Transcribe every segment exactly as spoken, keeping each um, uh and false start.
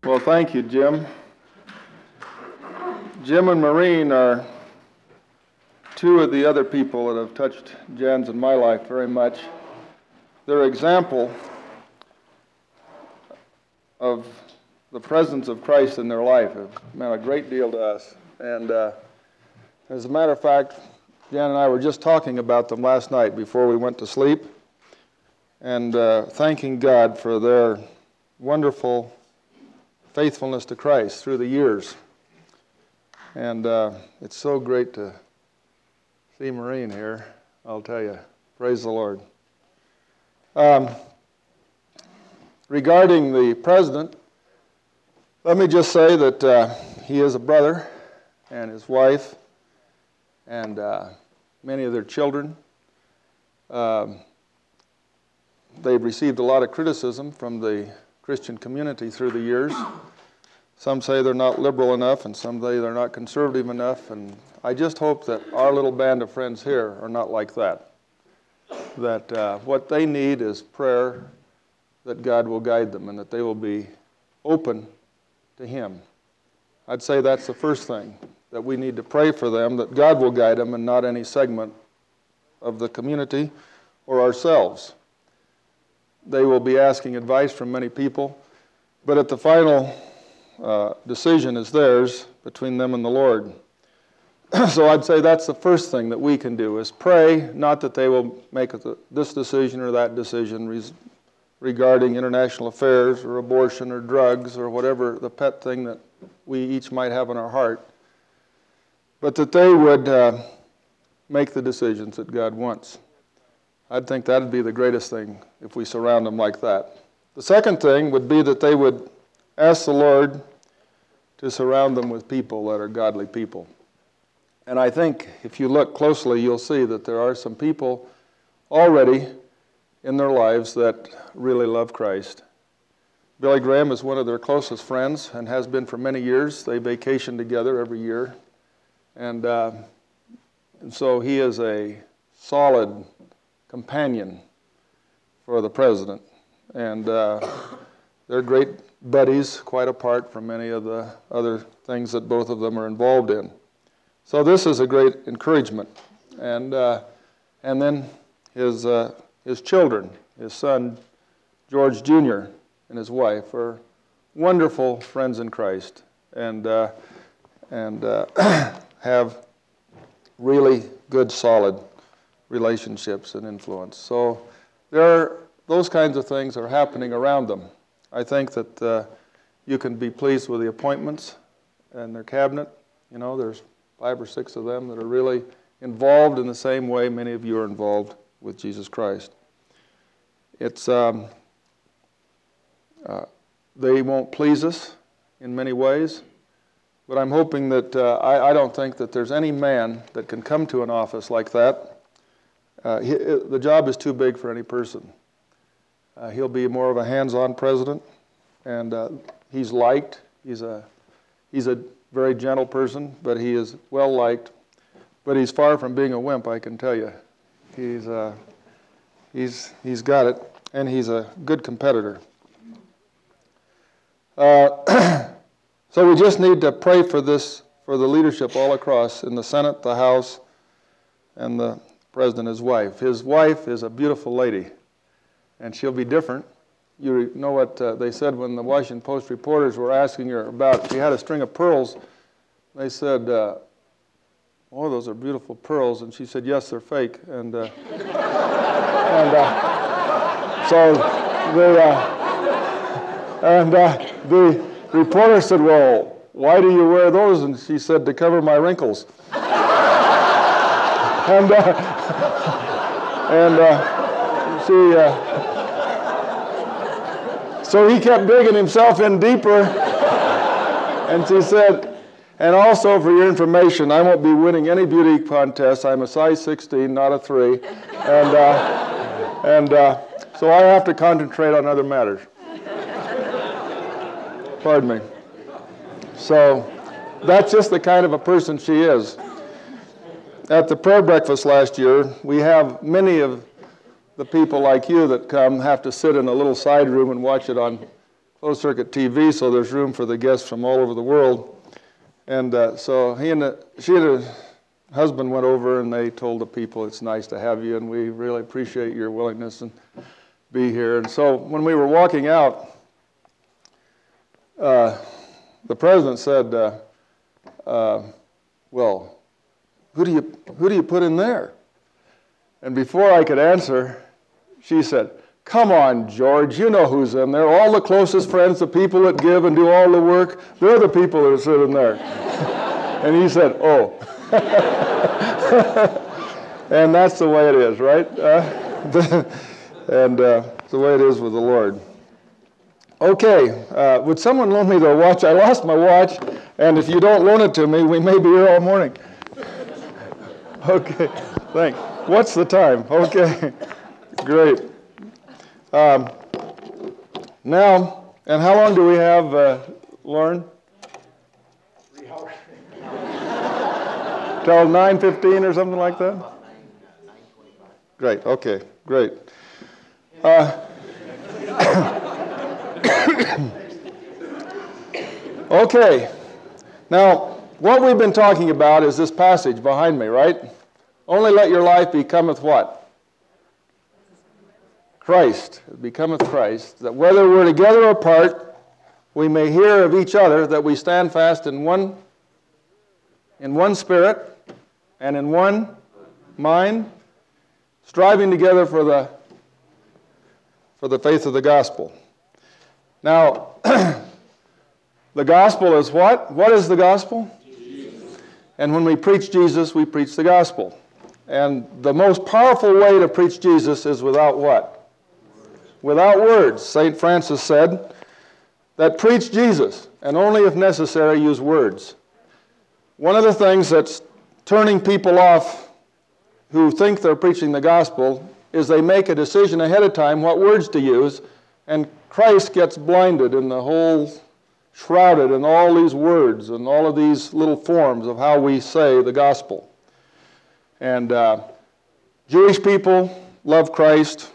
Well, thank you, Jim. Jim and Maureen are two of the other people that have touched Jan's and my life very much. Their example of the presence of Christ in their life has meant a great deal to us. And uh, as a matter of fact, Jan and I were just talking about them last night before we went to sleep, and uh, thanking God for their wonderful faithfulness to Christ through the years. And uh, it's so great to see Maureen here, I'll tell you. Praise the Lord. Um, regarding the president, let me just say that uh, he is a brother, and his wife, and uh, many of their children. Um, they've received a lot of criticism from the Christian community through the years. Some say they're not liberal enough, and some say they're not conservative enough, and I just hope that our little band of friends here are not like that. That uh, what they need is prayer, that God will guide them, and that they will be open to Him. I'd say that's the first thing, that we need to pray for them, that God will guide them, and not any segment of the community or ourselves. They will be asking advice from many people, but at the final uh, decision is theirs between them and the Lord. So I'd say that's the first thing that we can do, is pray, not that they will make this decision or that decision res- regarding international affairs or abortion or drugs or whatever the pet thing that we each might have in our heart, but that they would uh, make the decisions that God wants. I'd think that would be the greatest thing if we surround them like that. The second thing would be that they would ask the Lord to surround them with people that are godly people. And I think if you look closely, you'll see that there are some people already in their lives that really love Christ. Billy Graham is one of their closest friends and has been for many years. They vacation together every year. And, uh, and so he is a solid companion for the president. And uh, they're great buddies, quite apart from many of the other things that both of them are involved in. So this is a great encouragement. And uh, and then his uh, his children, his son George Junior and his wife are wonderful friends in Christ, and uh, and uh, have really good, solid relationships and influence. So there are, those kinds of things are happening around them. I think that uh, you can be pleased with the appointments and their cabinet. You know, there's five or six of them that are really involved in the same way many of you are involved with Jesus Christ. It's um, uh, they won't please us in many ways, but I'm hoping that uh, I, I don't think that there's any man that can come to an office like that. Uh, he, the job is too big for any person. Uh, he'll be more of a hands-on president, and uh, he's liked. He's a he's a very gentle person, but he is well liked. But he's far from being a wimp, I can tell you. He's uh, he's he's got it, and he's a good competitor. Uh, so we just need to pray for this, for the leadership all across in the Senate, the House, and the President, his wife. His wife is a beautiful lady, and she'll be different. You know what uh, they said when the Washington Post reporters were asking her about, she had a string of pearls. They said, uh, oh, those are beautiful pearls. And she said, yes, they're fake. And, uh, and uh, so the, uh, and uh, the reporter said, well, why do you wear those? And she said, to cover my wrinkles. and uh, and uh, she... Uh, So he kept digging himself in deeper, and she said, and also for your information, I won't be winning any beauty contests. I'm a size sixteen, not a three, and uh, and uh, so I have to concentrate on other matters. Pardon me. So that's just the kind of a person she is. At the prayer breakfast last year, we have many of the people like you that come have to sit in a little side room and watch it on closed circuit T V, so there's room for the guests from all over the world. And uh, so he and the, she and her husband went over, and they told the people, it's nice to have you, and we really appreciate your willingness and be here. And so when we were walking out, uh, the president said, uh, uh, well, who do you who do you put in there? And before I could answer, she said, come on, George, you know who's in there. All the closest friends, the people that give and do all the work, they're the people that are sitting there. And he said, oh. And that's the way it is, right? Uh, and uh, it's the way it is with the Lord. Okay, uh, would someone loan me the watch? I lost my watch, and if you don't loan it to me, we may be here all morning. Okay, thanks. What's the time? Okay, great. Um, now, and how long do we have, uh, Lauren? Three hours. Till nine fifteen or something like that? Great, okay, great. Uh, okay, now, what we've been talking about is this passage behind me, right? Only let your life becometh what? Christ. It becometh Christ. That whether we're together or apart, we may hear of each other that we stand fast in one, in one spirit and in one mind, striving together for the, for the faith of the gospel. Now, the gospel is what? What is the gospel? Jesus. And when we preach Jesus, we preach the gospel. And the most powerful way to preach Jesus is without what? Words. Without words. Saint Francis said that preach Jesus, and only if necessary use words. One of the things that's turning people off who think they're preaching the gospel is they make a decision ahead of time what words to use, and Christ gets blinded in the whole, shrouded in all these words and all of these little forms of how we say the gospel. And uh, Jewish people love Christ.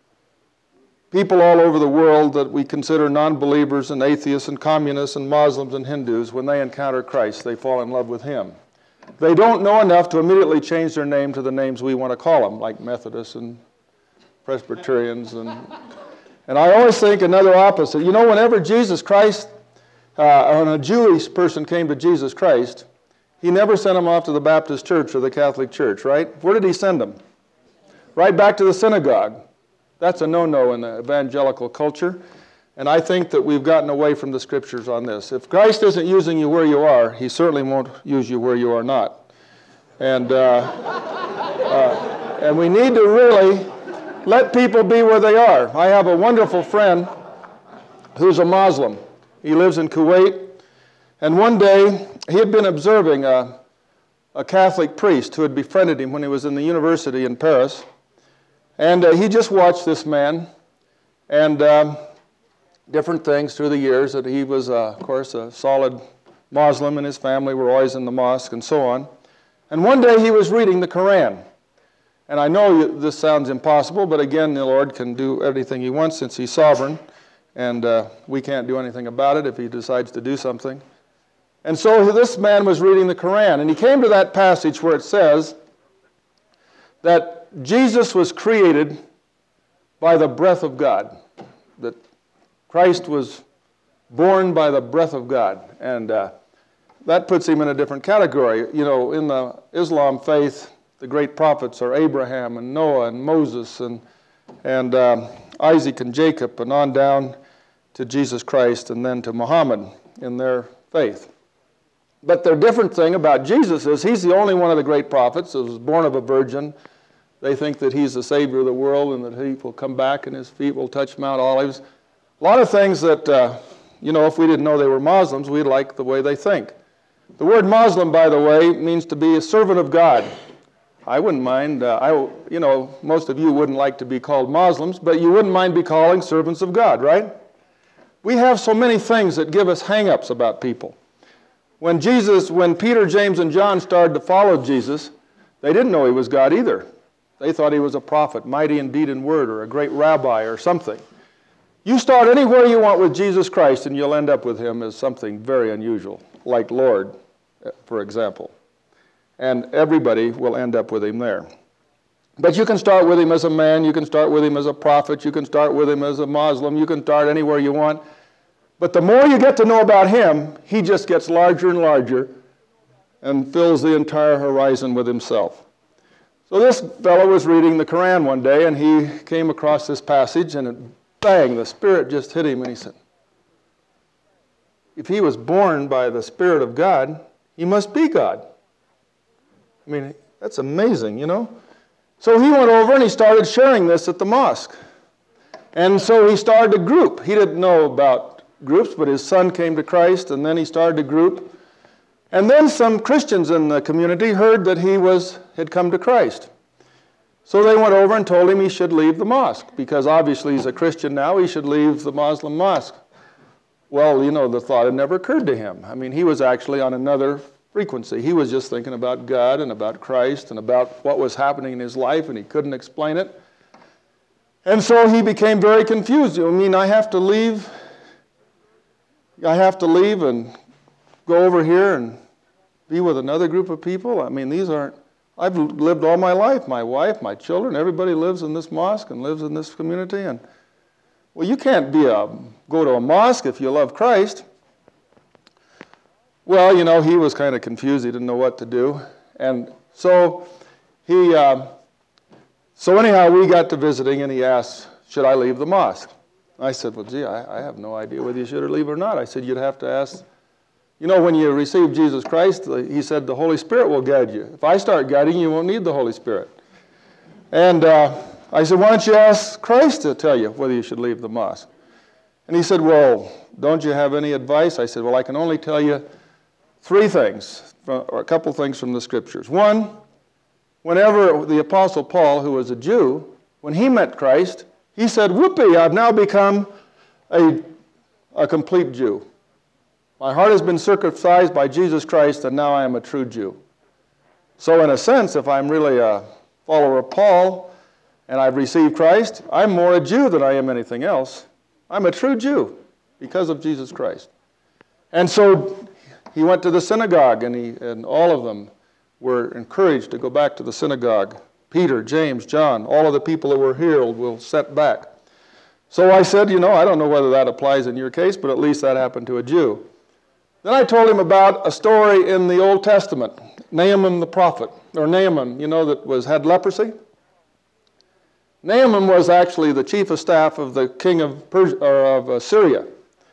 People all over the world that we consider non-believers and atheists and communists and Muslims and Hindus, when they encounter Christ, they fall in love with him. They don't know enough to immediately change their name to the names we want to call them, like Methodists and Presbyterians. And, and I always think another opposite. You know, whenever Jesus Christ, uh, when a Jewish person came to Jesus Christ, he never sent them off to the Baptist church or the Catholic church, right? Where did he send them? Right back to the synagogue. That's a no-no in the evangelical culture. And I think that we've gotten away from the scriptures on this. If Christ isn't using you where you are, he certainly won't use you where you are not. And, uh, uh, and we need to really let people be where they are. I have a wonderful friend who's a Muslim. He lives in Kuwait. And one day, he had been observing a, a Catholic priest who had befriended him when he was in the university in Paris. And uh, he just watched this man and um, different things through the years. That he was, uh, of course, a solid Muslim, and his family were always in the mosque and so on. And one day he was reading the Quran. And I know this sounds impossible, but again, the Lord can do anything he wants since he's sovereign. And uh, we can't do anything about it if he decides to do something. And so this man was reading the Quran, and he came to that passage where it says that Jesus was created by the breath of God, that Christ was born by the breath of God, and uh, that puts him in a different category. You know, in the Islam faith, the great prophets are Abraham and Noah and Moses and, and um, Isaac and Jacob, and on down to Jesus Christ and then to Muhammad in their faith. But the different thing about Jesus is he's the only one of the great prophets that was born of a virgin. They think that he's the Savior of the world and that he will come back and his feet will touch Mount Olives. A lot of things that, uh, you know, if we didn't know they were Muslims, we'd like the way they think. The word Muslim, by the way, means to be a servant of God. I wouldn't mind, uh, I, you know, most of you wouldn't like to be called Muslims, but you wouldn't mind be calling servants of God, right? We have so many things that give us hang-ups about people. When Jesus, when Peter, James, and John started to follow Jesus, they didn't know he was God either. They thought he was a prophet, mighty in deed and word, or a great rabbi or something. You start anywhere you want with Jesus Christ and you'll end up with him as something very unusual, like Lord, for example. And everybody will end up with him there. But you can start with him as a man, you can start with him as a prophet, you can start with him as a Muslim, you can start anywhere you want. But the more you get to know about him, he just gets larger and larger and fills the entire horizon with himself. So this fellow was reading the Quran one day, and he came across this passage, and it, bang, the Spirit just hit him, and he said, if he was born by the Spirit of God, he must be God. I mean, that's amazing, you know? So he went over and he started sharing this at the mosque. And so he started a group. He didn't know about groups, but his son came to Christ, and then he started a group. And then some Christians in the community heard that he was had come to Christ. So they went over and told him he should leave the mosque, because obviously he's a Christian now, he should leave the Muslim mosque. Well, you know, the thought had never occurred to him. I mean, he was actually on another frequency. He was just thinking about God and about Christ and about what was happening in his life, and he couldn't explain it. And so he became very confused. I mean, I have to leave, I have to leave and go over here and be with another group of people? I mean, these aren't, I've lived all my life, my wife, my children, everybody lives in this mosque and lives in this community. And, well, you can't be a, go to a mosque if you love Christ. Well, you know, he was kind of confused. He didn't know what to do. And so he, uh, so anyhow, we got to visiting, and he asked, should I leave the mosque? I said, well, gee, I, I have no idea whether you should or leave or not. I said, you'd have to ask. You know, when you receive Jesus Christ, he said the Holy Spirit will guide you. If I start guiding you, you won't need the Holy Spirit. And uh, I said, why don't you ask Christ to tell you whether you should leave the mosque? And he said, well, don't you have any advice? I said, well, I can only tell you three things, or a couple things from the Scriptures. One, whenever the Apostle Paul, who was a Jew, when he met Christ, he said, whoopee, I've now become a, a complete Jew. My heart has been circumcised by Jesus Christ, and now I am a true Jew. So in a sense, if I'm really a follower of Paul, and I've received Christ, I'm more a Jew than I am anything else. I'm a true Jew because of Jesus Christ. And so he went to the synagogue, and, he, and all of them were encouraged to go back to the synagogue. Peter, James, John, all of the people that were healed were sent back. So I said, you know, I don't know whether that applies in your case, but at least that happened to a Jew. Then I told him about a story in the Old Testament, Naaman the prophet, or Naaman, you know, that was had leprosy. Naaman was actually the chief of staff of the king of, Persia, or of uh, Syria.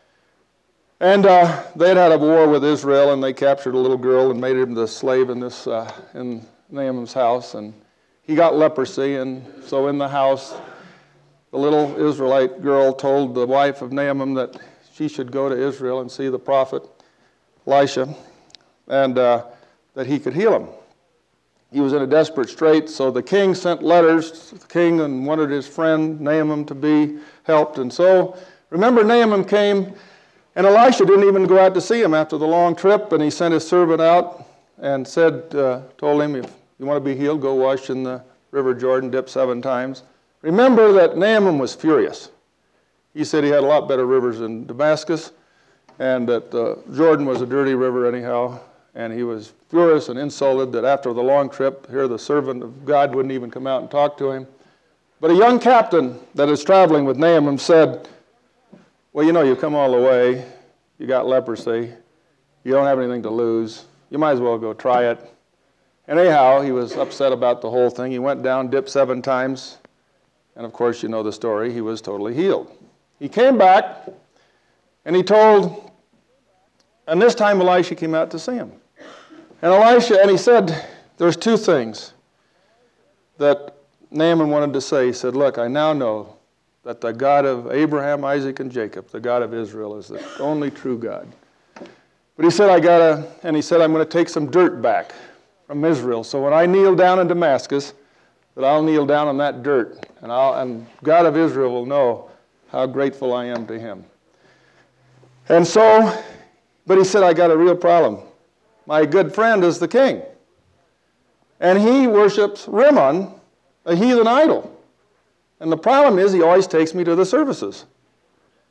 And uh, they had had a war with Israel, and they captured a little girl and made him the slave in this uh, in Naaman's house. And he got leprosy, and so in the house, the little Israelite girl told the wife of Naaman that she should go to Israel and see the prophet Elisha, and uh, that he could heal him. He was in a desperate strait, so the king sent letters to the king and wanted his friend Naaman to be helped. And so, remember, Naaman came, and Elisha didn't even go out to see him after the long trip, and he sent his servant out and said, uh, told him, if you want to be healed, go wash in the River Jordan, dip seven times. Remember that Naaman was furious. He said he had a lot better rivers in Damascus, and that uh, Jordan was a dirty river anyhow, and he was furious and insulted that after the long trip, here the servant of God wouldn't even come out and talk to him. But a young captain that is traveling with Naaman said, well, you know, you come all the way, you got leprosy, you don't have anything to lose, you might as well go try it. And anyhow, he was upset about the whole thing. He went down, dipped seven times, and of course, you know the story, he was totally healed. He came back, and he told, and this time Elisha came out to see him. And Elisha, and he said, there's two things that Naaman wanted to say. He said, look, I now know that the God of Abraham, Isaac, and Jacob, the God of Israel, is the only true God. But he said, I gotta, and he said, I'm going to take some dirt back from Israel. So when I kneel down in Damascus, that I'll kneel down on that dirt, and, I'll, and God of Israel will know how grateful I am to him. And so, but he said, I got a real problem. My good friend is the king. And he worships Rimmon, a heathen idol. And the problem is he always takes me to the services.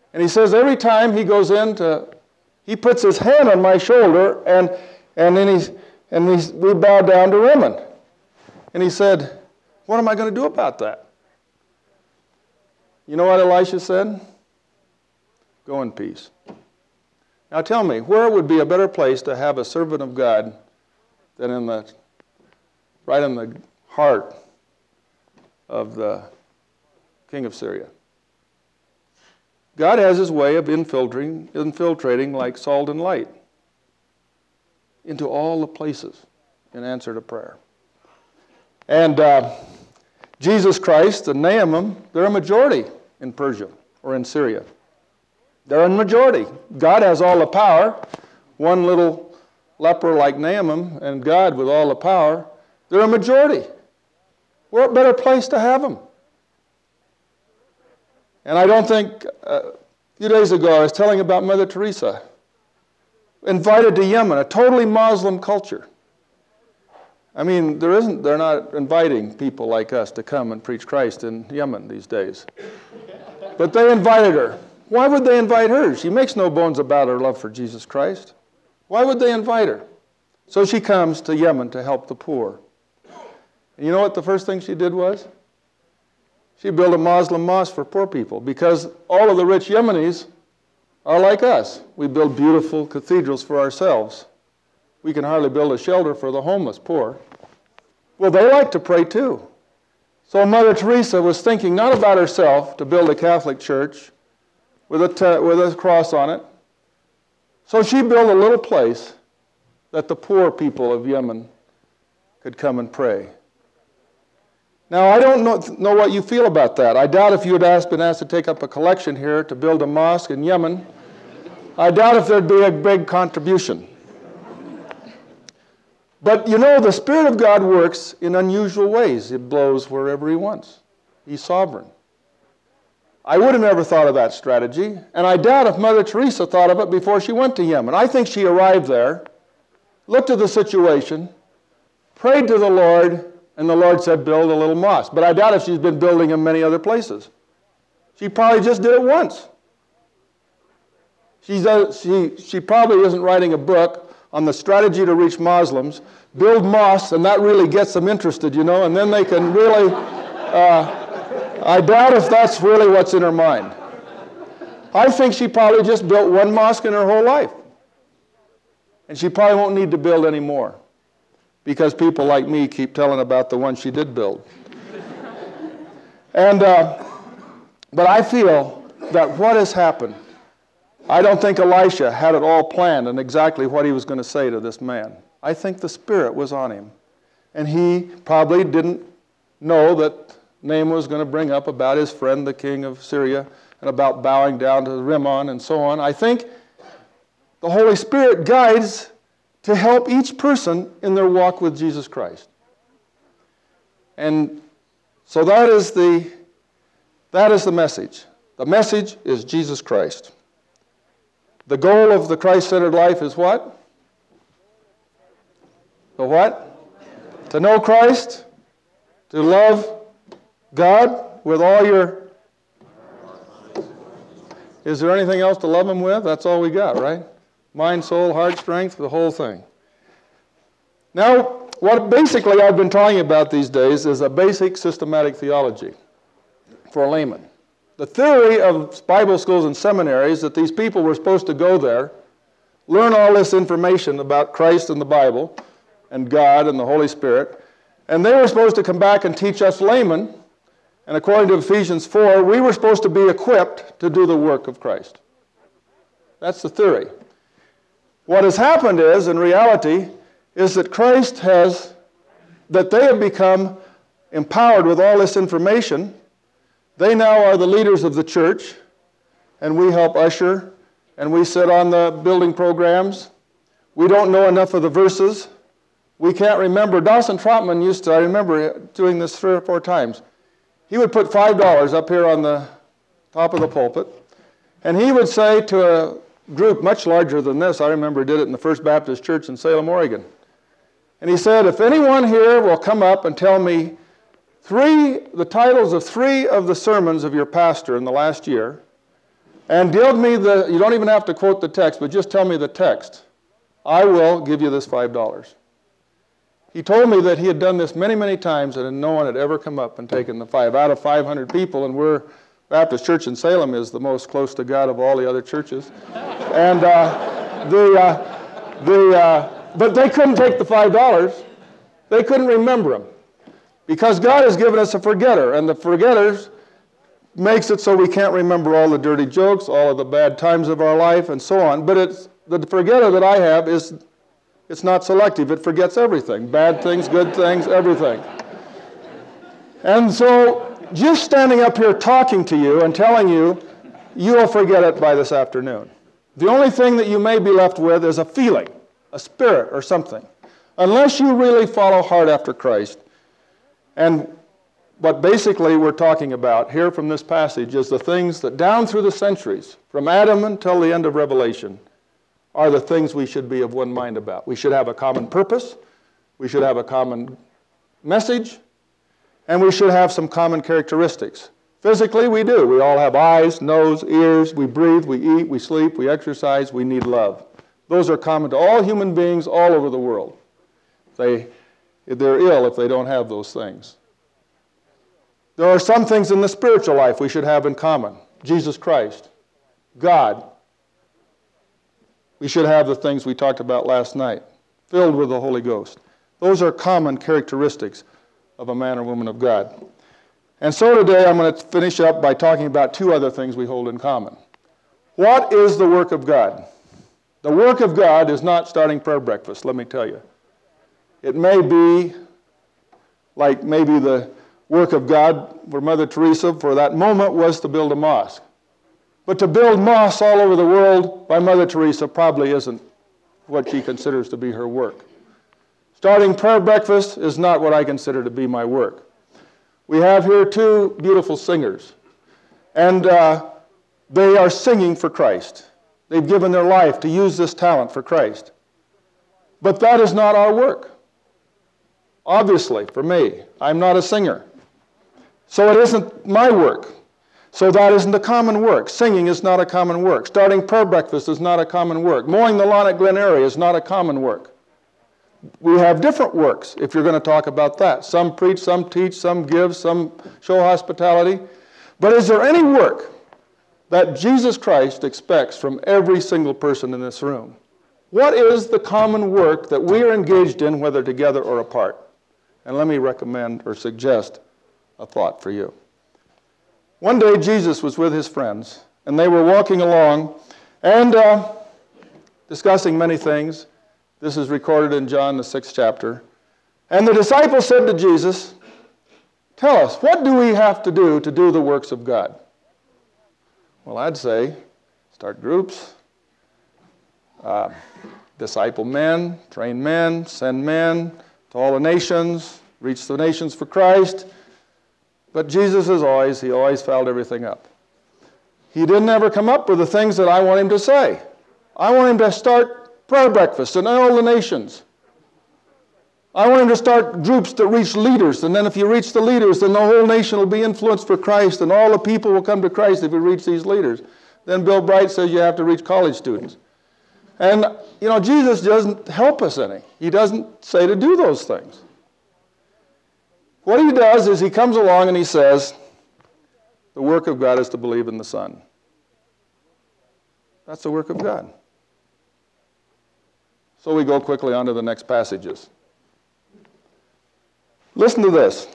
And he says every time he goes in to, he puts his hand on my shoulder, and and then he's and he's, we bow down to Rimmon. And he said, what am I going to do about that? You know what Elisha said? Go in peace. Now tell me, where would be a better place to have a servant of God than in the, right in the heart of the king of Syria? God has his way of infiltrating, infiltrating like salt and light into all the places in answer to prayer. And uh, Jesus Christ and Naaman, they're a majority in Persia or in Syria. They're a majority. God has all the power. One little leper like Naaman and God with all the power, they're a majority. What better place to have them? And I don't think, uh, a few days ago I was telling about Mother Teresa, invited to Yemen, a totally Muslim culture. I mean, there isn't, they're not inviting people like us to come and preach Christ in Yemen these days. But they invited her. Why would they invite her? She makes no bones about her love for Jesus Christ. Why would they invite her? So she comes to Yemen to help the poor. And you know what the first thing she did was? She built a Muslim mosque for poor people, because all of the rich Yemenis are like us. We build beautiful cathedrals for ourselves. We can hardly build a shelter for the homeless poor. Well, they like to pray too. So Mother Teresa was thinking not about herself to build a Catholic church with a, t- with a cross on it. So she built a little place that the poor people of Yemen could come and pray. Now, I don't know, know what you feel about that. I doubt if you had asked, been asked to take up a collection here to build a mosque in Yemen, I doubt if there'd be a big contribution. But you know, the Spirit of God works in unusual ways. It blows wherever he wants. He's sovereign. I would have never thought of that strategy, and I doubt if Mother Teresa thought of it before she went to Yemen. I think she arrived there, looked at the situation, prayed to the Lord, and the Lord said, build a little mosque. But I doubt if she's been building in many other places. She probably just did it once. She's, uh, she, she probably isn't writing a book on the strategy to reach Muslims, build mosques, and that really gets them interested, you know, and then they can really, uh, I doubt if that's really what's in her mind. I think she probably just built one mosque in her whole life. And she probably won't need to build any more, because people like me keep telling about the one she did build. and, uh, but I feel that what has happened, I don't think Elisha had it all planned and exactly what he was going to say to this man. I think the Spirit was on him. And he probably didn't know that Naaman was going to bring up about his friend, the king of Syria, and about bowing down to Rimmon and so on. I think the Holy Spirit guides to help each person in their walk with Jesus Christ. And so that is the, that is the message. The message is Jesus Christ. The goal of the Christ-centered life is what? The what? To know Christ, to love God with all your... Is there anything else to love him with? That's all we got, right? Mind, soul, heart, strength, the whole thing. Now, what basically I've been talking about these days is a basic systematic theology for a layman. The theory of Bible schools and seminaries that these people were supposed to go there, learn all this information about Christ and the Bible and God and the Holy Spirit, and they were supposed to come back and teach us laymen, and according to Ephesians four, we were supposed to be equipped to do the work of Christ. That's the theory. What has happened is, in reality, is that Christ has, that they have become empowered with all this information. They now are the leaders of the church, and we help usher, and we sit on the building programs. We don't know enough of the verses. We can't remember. Dawson Trotman used to, I remember doing this three or four times. He would put five dollars up here on the top of the pulpit, and he would say to a group much larger than this, I remember did it in the First Baptist Church in Salem, Oregon. And he said, if anyone here will come up and tell me three, the titles of three of the sermons of your pastor in the last year, and dealt me the, you don't even have to quote the text, but just tell me the text, I will give you this five dollars. He told me that he had done this many, many times and no one had ever come up and taken the five. Out of five hundred people, and we're, Baptist Church in Salem is the most close to God of all the other churches. And uh, the, uh, the, uh, but they couldn't take the five dollars. They couldn't remember them. Because God has given us a forgetter, and the forgetters makes it so we can't remember all the dirty jokes, all of the bad times of our life, and so on. But it's, the forgetter that I have is, it's not selective. It forgets everything. Bad things, good things, everything. And so just standing up here talking to you and telling you, you will forget it by this afternoon. The only thing that you may be left with is a feeling, a spirit or something. Unless you really follow hard after Christ. And what basically we're talking about here from this passage is the things that down through the centuries, from Adam until the end of Revelation, are the things we should be of one mind about. We should have a common purpose, we should have a common message, and we should have some common characteristics. Physically, we do. We all have eyes, nose, ears, we breathe, we eat, we sleep, we exercise, we need love. Those are common to all human beings all over the world. They, they're ill if they don't have those things. There are some things in the spiritual life we should have in common. Jesus Christ, God. We should have the things we talked about last night, filled with the Holy Ghost. Those are common characteristics of a man or woman of God. And so today I'm going to finish up by talking about two other things we hold in common. What is the work of God? The work of God is not starting prayer breakfast, let me tell you. It may be like maybe the work of God for Mother Teresa for that moment was to build a mosque. But to build mosques all over the world by Mother Teresa probably isn't what she considers to be her work. Starting prayer breakfast is not what I consider to be my work. We have here two beautiful singers, and uh, they are singing for Christ. They've given their life to use this talent for Christ. But that is not our work. Obviously, for me, I'm not a singer. So it isn't my work. So that isn't a common work. Singing is not a common work. Starting prayer breakfast is not a common work. Mowing the lawn at Glen Eyrie is not a common work. We have different works, if you're going to talk about that. Some preach, some teach, some give, some show hospitality. But is there any work that Jesus Christ expects from every single person in this room? What is the common work that we are engaged in, whether together or apart? And let me recommend or suggest a thought for you. One day Jesus was with his friends, and they were walking along and uh, discussing many things. This is recorded in John, the sixth chapter. And the disciples said to Jesus, "Tell us, what do we have to do to do the works of God?" Well, I'd say start groups, uh, disciple men, train men, send men to all the nations, reach the nations for Christ. But Jesus, as always, he always fouled everything up. He didn't ever come up with the things that I want him to say. I want him to start prayer breakfast in all the nations. I want him to start groups that reach leaders, and then if you reach the leaders, then the whole nation will be influenced for Christ, and all the people will come to Christ if you reach these leaders. Then Bill Bright says you have to reach college students. And, you know, Jesus doesn't help us any. He doesn't say to do those things. What he does is he comes along and he says, the work of God is to believe in the Son. That's the work of God. So we go quickly on to the next passages. Listen to this.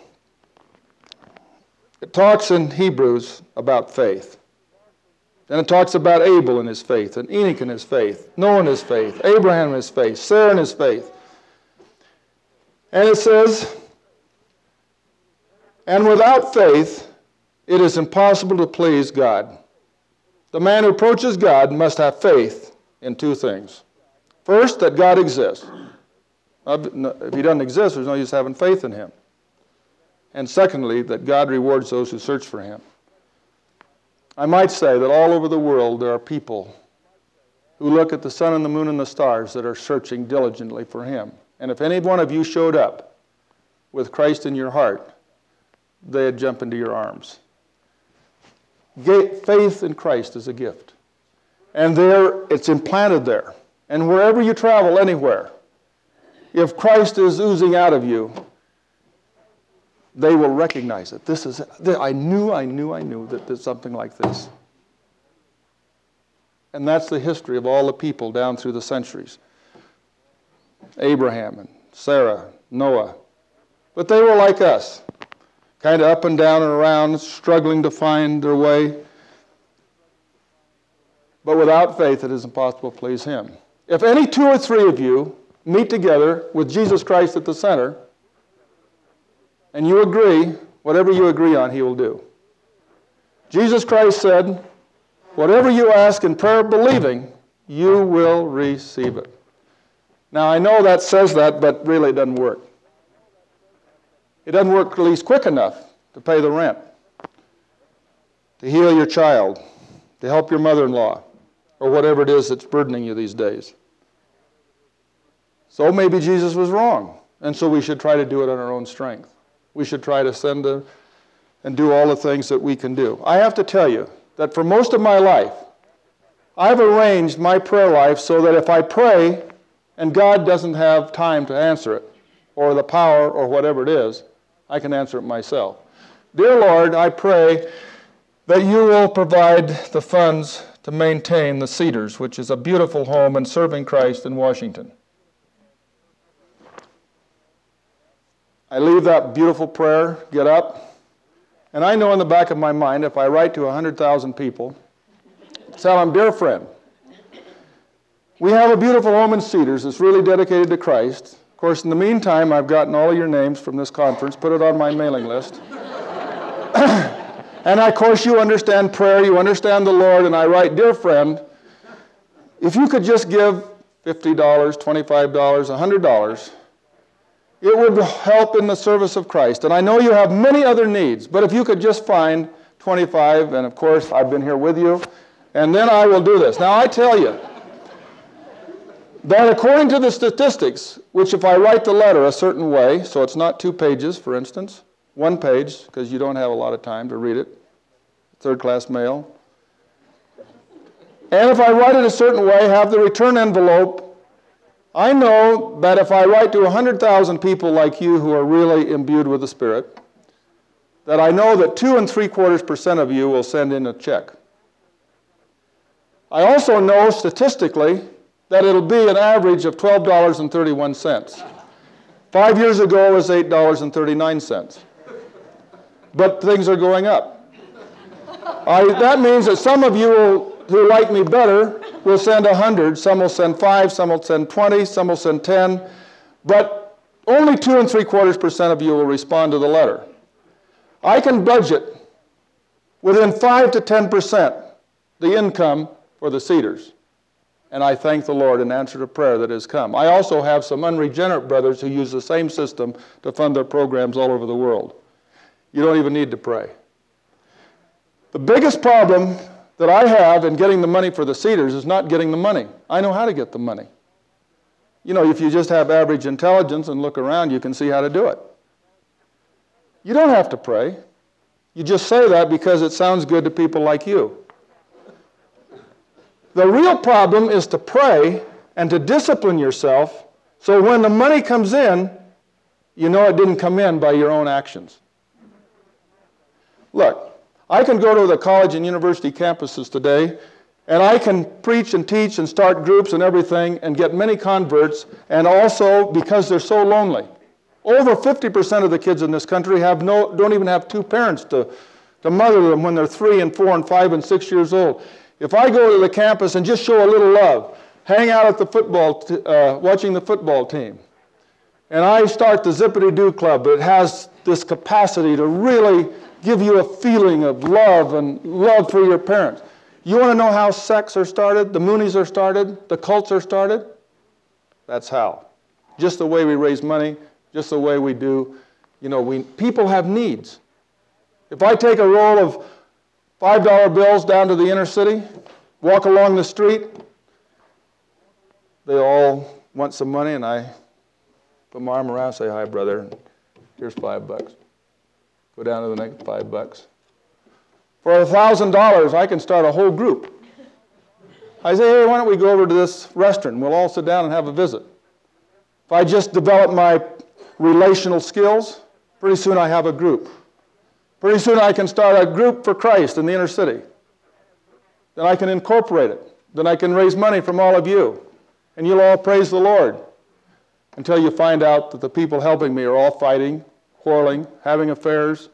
It talks in Hebrews about faith. Then it talks about Abel and his faith, and Enoch and his faith, Noah and his faith, Abraham and his faith, Sarah and his faith. And it says, "And without faith, it is impossible to please God. The man who approaches God must have faith in two things. First, that God exists. If he doesn't exist, there's no use having faith in him. And secondly, that God rewards those who search for him." I might say that all over the world there are people who look at the sun and the moon and the stars that are searching diligently for him. And if any one of you showed up with Christ in your heart, they'd jump into your arms. Faith in Christ is a gift. And there, it's implanted there. And wherever you travel, anywhere, if Christ is oozing out of you, they will recognize it. This is, I knew, I knew, I knew that there's something like this. And that's the history of all the people down through the centuries. Abraham and Sarah, Noah. But they were like us, kind of up and down and around, struggling to find their way. But without faith, it is impossible to please Him. If any two or three of you meet together with Jesus Christ at the center, and you agree, whatever you agree on, He will do. Jesus Christ said, whatever you ask in prayer believing, you will receive it. Now, I know that says that, but really it doesn't work. It doesn't work at least quick enough to pay the rent, to heal your child, to help your mother-in-law, or whatever it is that's burdening you these days. So maybe Jesus was wrong, and so we should try to do it on our own strength. We should try to send a, and do all the things that we can do. I have to tell you that for most of my life, I've arranged my prayer life so that if I pray and God doesn't have time to answer it, or the power, or whatever it is, I can answer it myself. Dear Lord, I pray that you will provide the funds to maintain the Cedars, which is a beautiful home and serving Christ in Washington. I leave that beautiful prayer, get up, and I know in the back of my mind, if I write to one hundred thousand people, tell them, dear friend, we have a beautiful home in Cedars that's really dedicated to Christ. Of course, in the meantime, I've gotten all of your names from this conference, put it on my mailing list. And of course, you understand prayer, you understand the Lord, and I write, dear friend, if you could just give fifty dollars, twenty-five dollars, one hundred dollars, it would help in the service of Christ. And I know you have many other needs, but if you could just find twenty-five, and of course, I've been here with you, and then I will do this. Now, I tell you that according to the statistics, which if I write the letter a certain way, so it's not two pages, for instance, one page, because you don't have a lot of time to read it, third-class mail. And if I write it a certain way, have the return envelope, I know that if I write to one hundred thousand people like you who are really imbued with the Spirit, that I know that two and three quarters percent of you will send in a check. I also know statistically that it'll be an average of twelve dollars and thirty-one cents. Five years ago it was eight dollars and thirty-nine cents. But things are going up. I, that means that some of you will, who like me better will send one hundred, some will send five, some will send twenty, some will send ten, but only two and three quarters percent of you will respond to the letter. I can budget within five to ten percent the income for the Cedars, and I thank the Lord in answer to prayer that has come. I also have some unregenerate brothers who use the same system to fund their programs all over the world. You don't even need to pray. The biggest problem that I have in getting the money for the Cedars is not getting the money. I know how to get the money. You know, if you just have average intelligence and look around, you can see how to do it. You don't have to pray. You just say that because it sounds good to people like you. The real problem is to pray and to discipline yourself so when the money comes in, you know it didn't come in by your own actions. Look, I can go to the college and university campuses today, and I can preach and teach and start groups and everything and get many converts, and also because they're so lonely. Over fifty percent of the kids in this country have no, don't even have two parents to, to mother them when they're three and four and five and six years old. If I go to the campus and just show a little love, hang out at the football, t- uh, watching the football team, and I start the Zippity-Doo Club that has this capacity to really give you a feeling of love and love for your parents. You want to know how sects are started, the Moonies are started, the cults are started? That's how. Just the way we raise money, just the way we do. You know, we people have needs. If I take a roll of five dollar bills down to the inner city, walk along the street, they all want some money, and I put my arm around and say, hi, brother, here's five bucks. Go down to the next five bucks. For a thousand dollars, I can start a whole group. I say, hey, why don't we go over to this restaurant? We'll all sit down and have a visit. If I just develop my relational skills, pretty soon I have a group. Pretty soon I can start a group for Christ in the inner city. Then I can incorporate it. Then I can raise money from all of you. And you'll all praise the Lord. Until you find out that the people helping me are all fighting, quarreling, having affairs.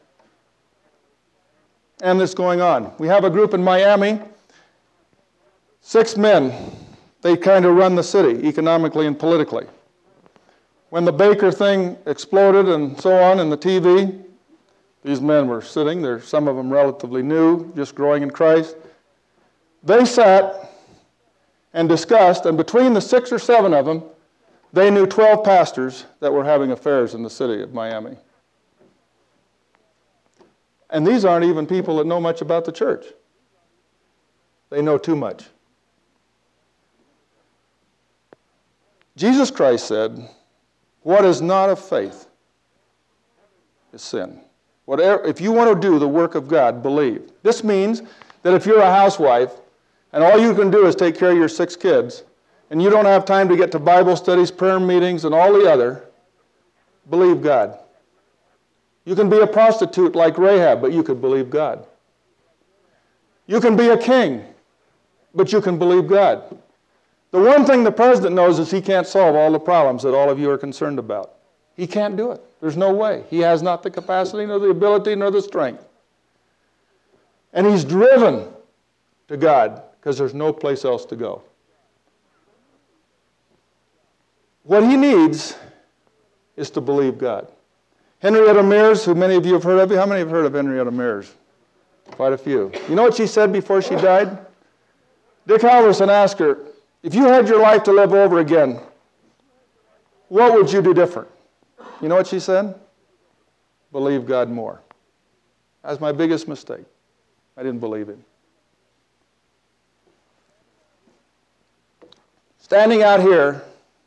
And this going on. We have a group in Miami. Six men. They kind of run the city, economically and politically. When the Baker thing exploded and so on in the T V, these men were sitting. They're some of them relatively new, just growing in Christ. They sat and discussed, and between the six or seven of them, they knew twelve pastors that were having affairs in the city of Miami. And these aren't even people that know much about the church. They know too much. Jesus Christ said, what is not of faith is sin. Whatever, if you want to do the work of God, believe. This means that if you're a housewife and all you can do is take care of your six kids and you don't have time to get to Bible studies, prayer meetings, and all the other, believe God. You can be a prostitute like Rahab, but you could believe God. You can be a king, but you can believe God. The one thing the president knows is he can't solve all the problems that all of you are concerned about. He can't do it. There's no way. He has not the capacity, nor the ability, nor the strength. And he's driven to God because there's no place else to go. What he needs is to believe God. Henrietta Mears, who many of you have heard of, how many have heard of Henrietta Mears? Quite a few. You know what she said before she died? Dick Halverson asked her, if you had your life to live over again, what would you do different? You know what she said? Believe God more. That was my biggest mistake. I didn't believe him. Standing out here,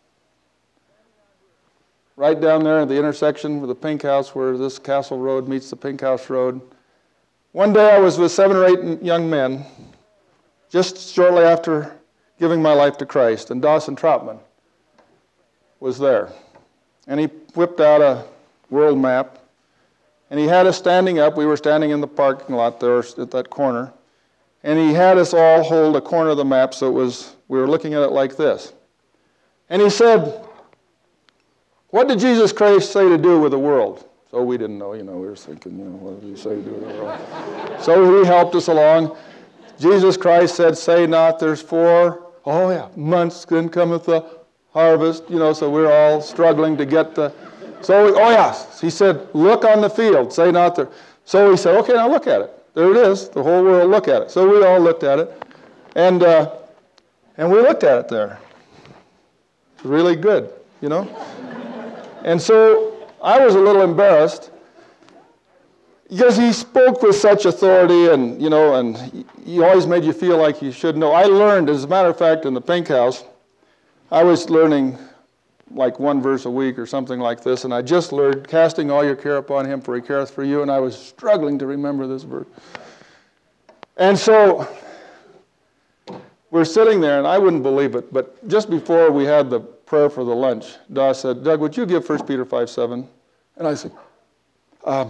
right down there at the intersection with the Pink House where this Castle Road meets the Pink House Road, one day I was with seven or eight young men, just shortly after giving my life to Christ, and Dawson Troutman was there. And he whipped out a world map, and he had us standing up. We were standing in the parking lot there at that corner, and he had us all hold a corner of the map so it was, we were looking at it like this. And he said, what did Jesus Christ say to do with the world? So we didn't know, you know, we were thinking, you know, what did he say to do with the world? So he helped us along. Jesus Christ said, say not, there's four, oh yeah, months, then cometh the harvest, you know, so we're all struggling to get the, so, we, oh yes, he said, look on the field, say not there. So he said, okay, now look at it. There it is, the whole world, look at it. So we all looked at it, and uh, and we looked at it there. It's really good, you know. And so I was a little embarrassed, because he spoke with such authority, and you know, and he, he always made you feel like you should know. I learned, as a matter of fact, in the Pink House, I was learning like one verse a week or something like this, and I just learned, casting all your care upon him, for he careth for you, and I was struggling to remember this verse. And so we're sitting there, and I wouldn't believe it, but just before we had the prayer for the lunch, Doss said, Doug, would you give First Peter five seven? And I said, um,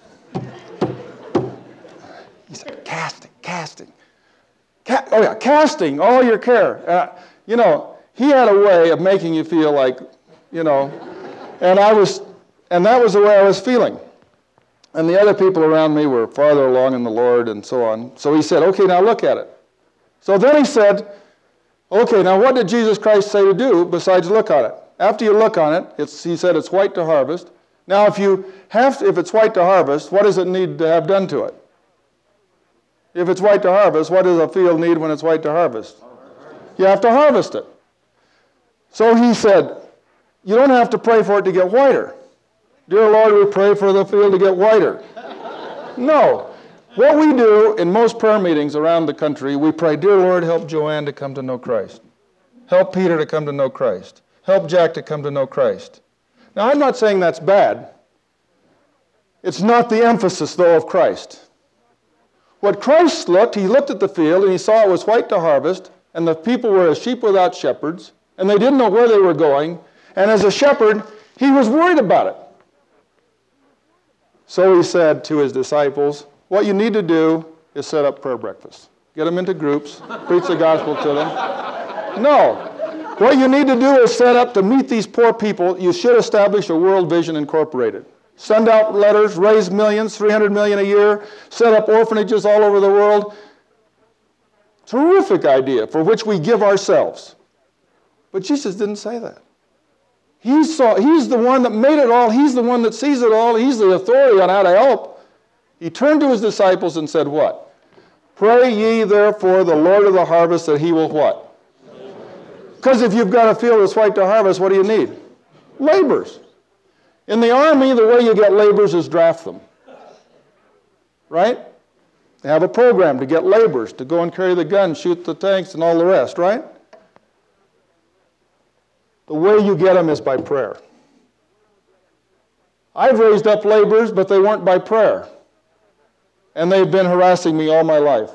he said, casting, casting. Ca- oh yeah, casting all your care. Uh, you know, he had a way of making you feel like, you know, and I was, and that was the way I was feeling. And the other people around me were farther along in the Lord and so on. So he said, okay, now look at it. So then he said, okay, now what did Jesus Christ say to do besides look on it? After you look on it, it's, he said it's white to harvest. Now if you have, to, if it's white to harvest, what does it need to have done to it? If it's white to harvest, what does a field need when it's white to harvest? You have to harvest it. So he said, you don't have to pray for it to get whiter. Dear Lord, we pray for the field to get whiter. No. What we do in most prayer meetings around the country, we pray, dear Lord, help Joanne to come to know Christ. Help Peter to come to know Christ. Help Jack to come to know Christ. Now, I'm not saying that's bad. It's not the emphasis, though, of Christ. What Christ looked, he looked at the field and he saw it was white to harvest, and the people were as sheep without shepherds, and they didn't know where they were going, and as a shepherd, he was worried about it. So he said to his disciples, what you need to do is set up prayer breakfasts. Get them into groups, preach the gospel to them. No. What you need to do is set up to meet these poor people. You should establish a World Vision Incorporated. Send out letters, raise millions, three hundred million a year, set up orphanages all over the world. Terrific idea for which we give ourselves. But Jesus didn't say that. He saw, he's the one that made it all. He's the one that sees it all. He's the authority on how to help. He turned to his disciples and said what? Pray ye therefore the Lord of the harvest that he will what? Because if you've got a field that's white to harvest, what do you need? Laborers. In the army, the way you get laborers is draft them. Right? They have a program to get laborers to go and carry the guns, shoot the tanks, and all the rest, right? The way you get them is by prayer. I've raised up laborers, but they weren't by prayer. And they've been harassing me all my life.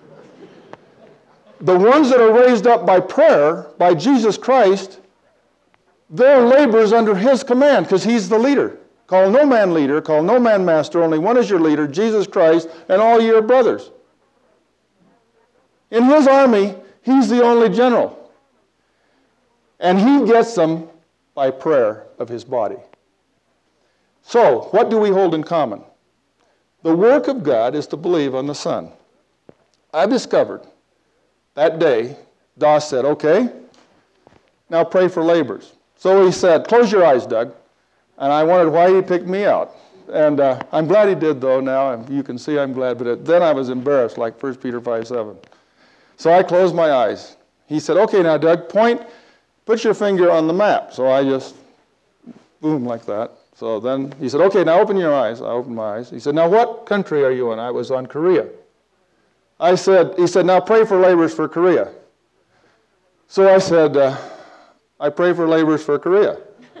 The ones that are raised up by prayer, by Jesus Christ, they're laborers under his command because he's the leader. Call no man leader, call no man master, only one is your leader, Jesus Christ, and all your brothers. In his army, he's the only general. And he gets them by prayer of his body. So, what do we hold in common? The work of God is to believe on the Son. I've discovered that day, Doss said, okay, now pray for laborers. So he said, close your eyes, Doug. And I wondered why he picked me out. And uh, I'm glad he did, though, now. And you can see I'm glad. But it, then I was embarrassed, like First Peter five seven. So I closed my eyes. He said, okay, now, Doug, point, put your finger on the map. So I just, boom, like that. So then he said, okay, now open your eyes. I opened my eyes. He said, now what country are you in? I was on Korea. I said, he said, now pray for laborers for Korea. So I said, uh, I pray for laborers for Korea.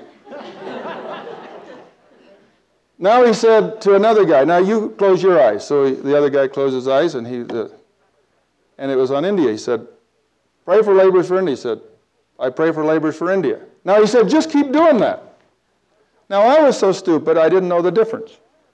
Now he said to another guy, now you close your eyes. So he, the other guy closed his eyes, and he, uh, and it was on India. He said, pray for laborers for India. He said, I pray for laborers for India. Now he said, just keep doing that. Now I was so stupid, I didn't know the difference.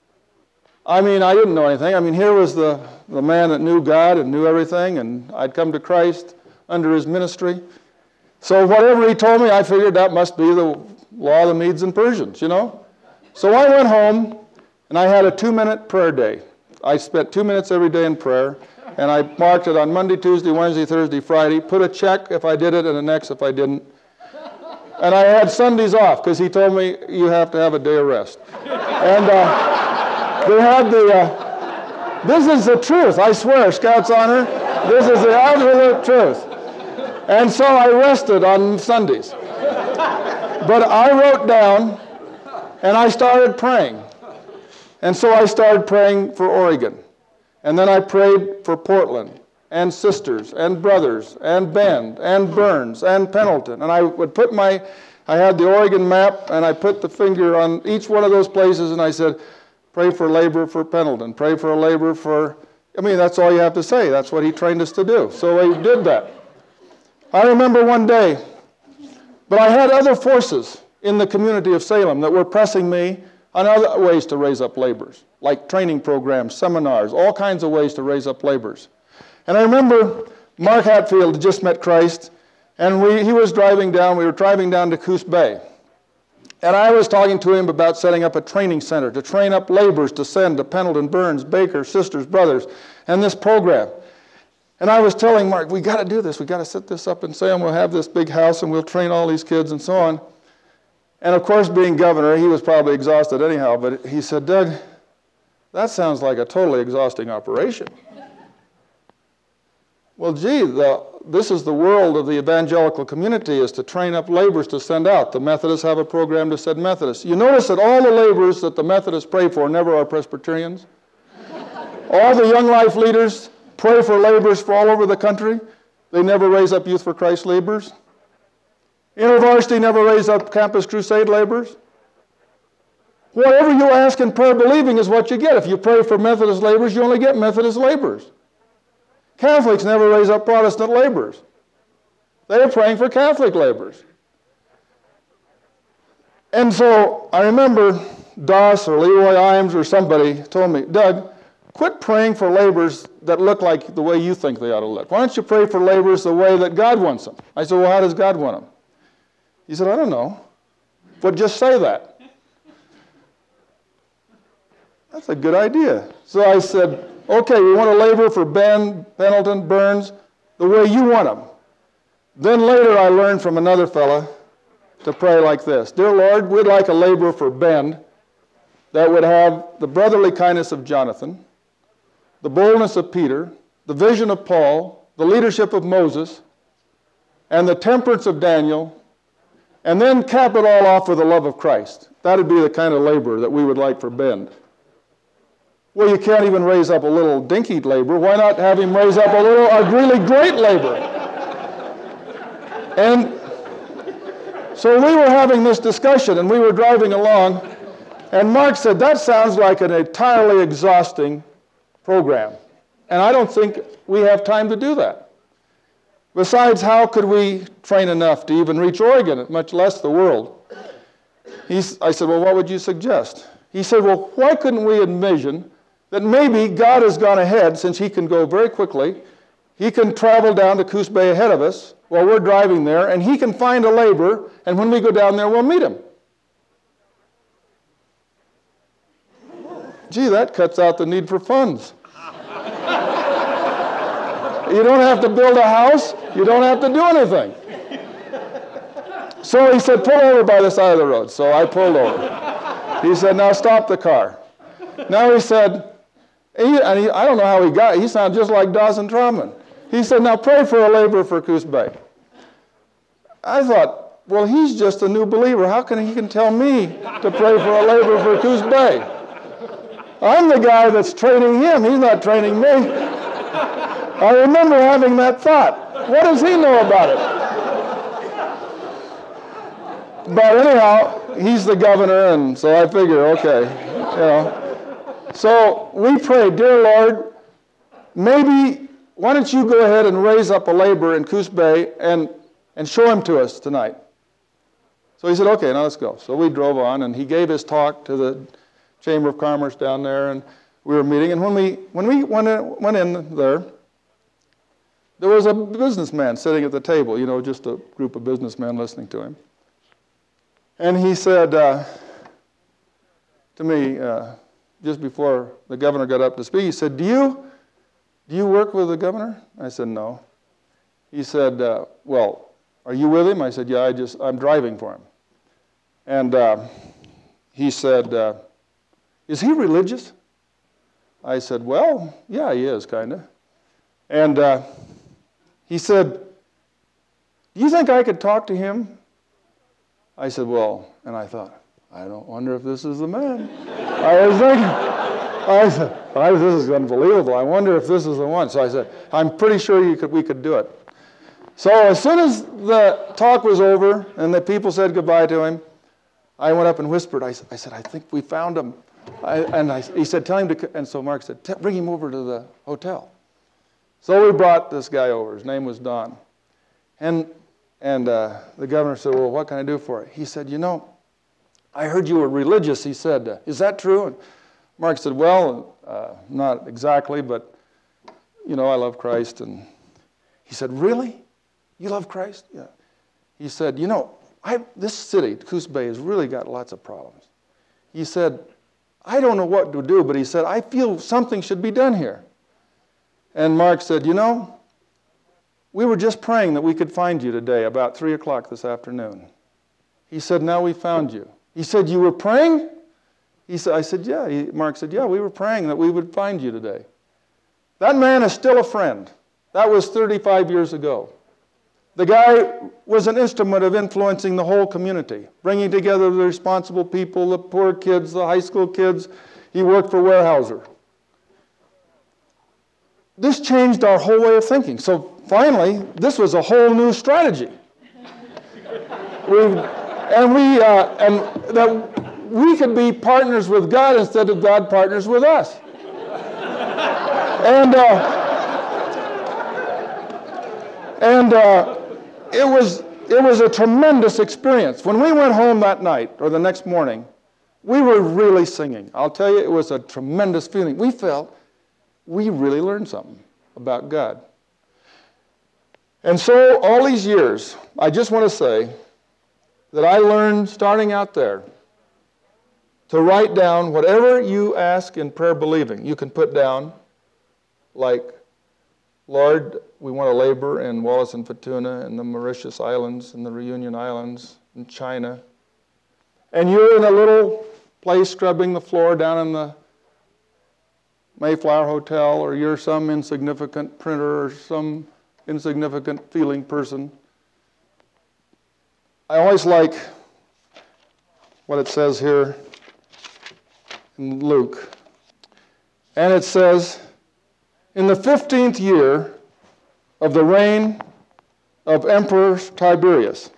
I mean, I didn't know anything. I mean, here was the, the man that knew God and knew everything, and I'd come to Christ under his ministry. So whatever he told me, I figured that must be the law of the Medes and Persians, you know? So I went home, and I had a two-minute prayer day. I spent two minutes every day in prayer, and I marked it on Monday, Tuesday, Wednesday, Thursday, Friday, put a check if I did it and an X if I didn't. And I had Sundays off, because he told me you have to have a day of rest. And uh, they had the, uh, this is the truth, I swear, Scouts Honor, this is the absolute truth. And so I rested on Sundays. But I wrote down, and I started praying. And so I started praying for Oregon. And then I prayed for Portland, and sisters, and brothers, and Bend, and Burns, and Pendleton. And I would put my, I had the Oregon map, and I put the finger on each one of those places, and I said, pray for labor for Pendleton, pray for a labor for, I mean, that's all you have to say. That's what he trained us to do. So we did that. I remember one day, but I had other forces in the community of Salem that were pressing me on other ways to raise up laborers, like training programs, seminars, all kinds of ways to raise up laborers. And I remember Mark Hatfield had just met Christ, and we, he was driving down, we were driving down to Coos Bay. And I was talking to him about setting up a training center to train up laborers to send to Pendleton, Burns, Baker, sisters, brothers, and this program. And I was telling Mark, we got to do this. We got to set this up in Salem. We'll have this big house, and we'll train all these kids and so on. And of course, being governor, he was probably exhausted anyhow, but he said, Doug, that sounds like a totally exhausting operation. Well, gee, the, this is the world of the evangelical community, is to train up laborers to send out. The Methodists have a program to send Methodists. You notice that all the laborers that the Methodists pray for never are Presbyterians. All the Young Life leaders pray for laborers for all over the country. They never raise up Youth for Christ laborers. InterVarsity never raise up Campus Crusade laborers. Whatever you ask in prayer believing is what you get. If you pray for Methodist laborers, you only get Methodist laborers. Catholics never raise up Protestant laborers. They're praying for Catholic laborers. And so I remember Doss or Leroy Imes or somebody told me, Doug, quit praying for laborers that look like the way you think they ought to look. Why don't you pray for laborers the way that God wants them? I said, well, how does God want them? He said, I don't know. But just say that. That's a good idea. So I said, okay, we want to labor for Ben, Pendleton, Burns, the way you want them. Then later I learned from another fella to pray like this. Dear Lord, we'd like a laborer for Ben that would have the brotherly kindness of Jonathan, the boldness of Peter, the vision of Paul, the leadership of Moses, and the temperance of Daniel, and then cap it all off with the love of Christ. That would be the kind of laborer that we would like for Ben. Well, you can't even raise up a little dinky laborer. Why not have him raise up a little, a really great laborer? And so we were having this discussion, and we were driving along, and Mark said, that sounds like an entirely exhausting program. And I don't think we have time to do that. Besides, how could we train enough to even reach Oregon, much less the world? He's, I said, well, what would you suggest? He said, well, why couldn't we envision that maybe God has gone ahead, since he can go very quickly, he can travel down to Coos Bay ahead of us while we're driving there, and he can find a laborer, and when we go down there, we'll meet him. Gee, that cuts out the need for funds. You don't have to build a house. You don't have to do anything. So he said, pull over by the side of the road. So I pulled over. He said, now stop the car. Now he said, he, and he, I don't know how he got it. He sounded just like Dawson Trotman. He said, now pray for a laborer for Coos Bay. I thought, well, he's just a new believer. How can he can tell me to pray for a laborer for Coos Bay? I'm the guy that's training him. He's not training me. I remember having that thought. What does he know about it? But anyhow, he's the governor, and so I figure, okay, you know. So we prayed, dear Lord, maybe, why don't you go ahead and raise up a laborer in Coos Bay and, and show him to us tonight? So he said, okay, now let's go. So we drove on, and he gave his talk to the Chamber of Commerce down there, and we were meeting. And when we, when we went in, went in there, there was a businessman sitting at the table, you know, just a group of businessmen listening to him. And he said uh, to me, uh, just before the governor got up to speak, he said, do you, do you work with the governor? I said, no. He said, uh, well, are you with him? I said, yeah, I just, I'm driving for him. And uh, he said, uh, is he religious? I said, well, yeah, he is, kind of. And uh, he said, do you think I could talk to him? I said, well, and I thought, I don't wonder if this is the man. I was thinking, I said, oh, this is unbelievable. I wonder if this is the one. So I said, I'm pretty sure you could, we could do it. So as soon as the talk was over and the people said goodbye to him, I went up and whispered. I, I said, I think we found him. I, and I, he said, tell him to, and so Mark said, bring him over to the hotel. So we brought this guy over. His name was Don. And, and uh, the governor said, well, what can I do for you? He said, you know, I heard you were religious. He said, uh, is that true? And Mark said, well, uh, not exactly, but, you know, I love Christ. And he said, really? You love Christ? Yeah. He said, you know, I, this city, Coos Bay, has really got lots of problems. He said, I don't know what to do, but he said, I feel something should be done here. And Mark said, you know, we were just praying that we could find you today about three o'clock this afternoon. He said, now we found you. He said, you were praying? He said, I said, yeah. He, Mark said, yeah, we were praying that we would find you today. That man is still a friend. That was thirty-five years ago. The guy was an instrument of influencing the whole community, bringing together the responsible people, the poor kids, the high school kids. He worked for Weyerhaeuser. This changed our whole way of thinking. So finally, this was a whole new strategy. We've, and we, uh, and that we could be partners with God instead of God partners with us. and uh, and uh, it was it was a tremendous experience. When we went home that night or the next morning, we were really singing. I'll tell you, it was a tremendous feeling. We felt we really learned something about God. And so all these years, I just want to say that I learned, starting out there, to write down whatever you ask in prayer believing. You can put down, like, Lord, we want to labor in Wallis and Futuna and the Mauritius Islands and the Reunion Islands and China. And you're in a little place scrubbing the floor down in the Mayflower Hotel, or you're some insignificant printer or some insignificant feeling person. I always like what it says here in Luke. And it says, in the fifteenth year of the reign of Emperor Tiberius,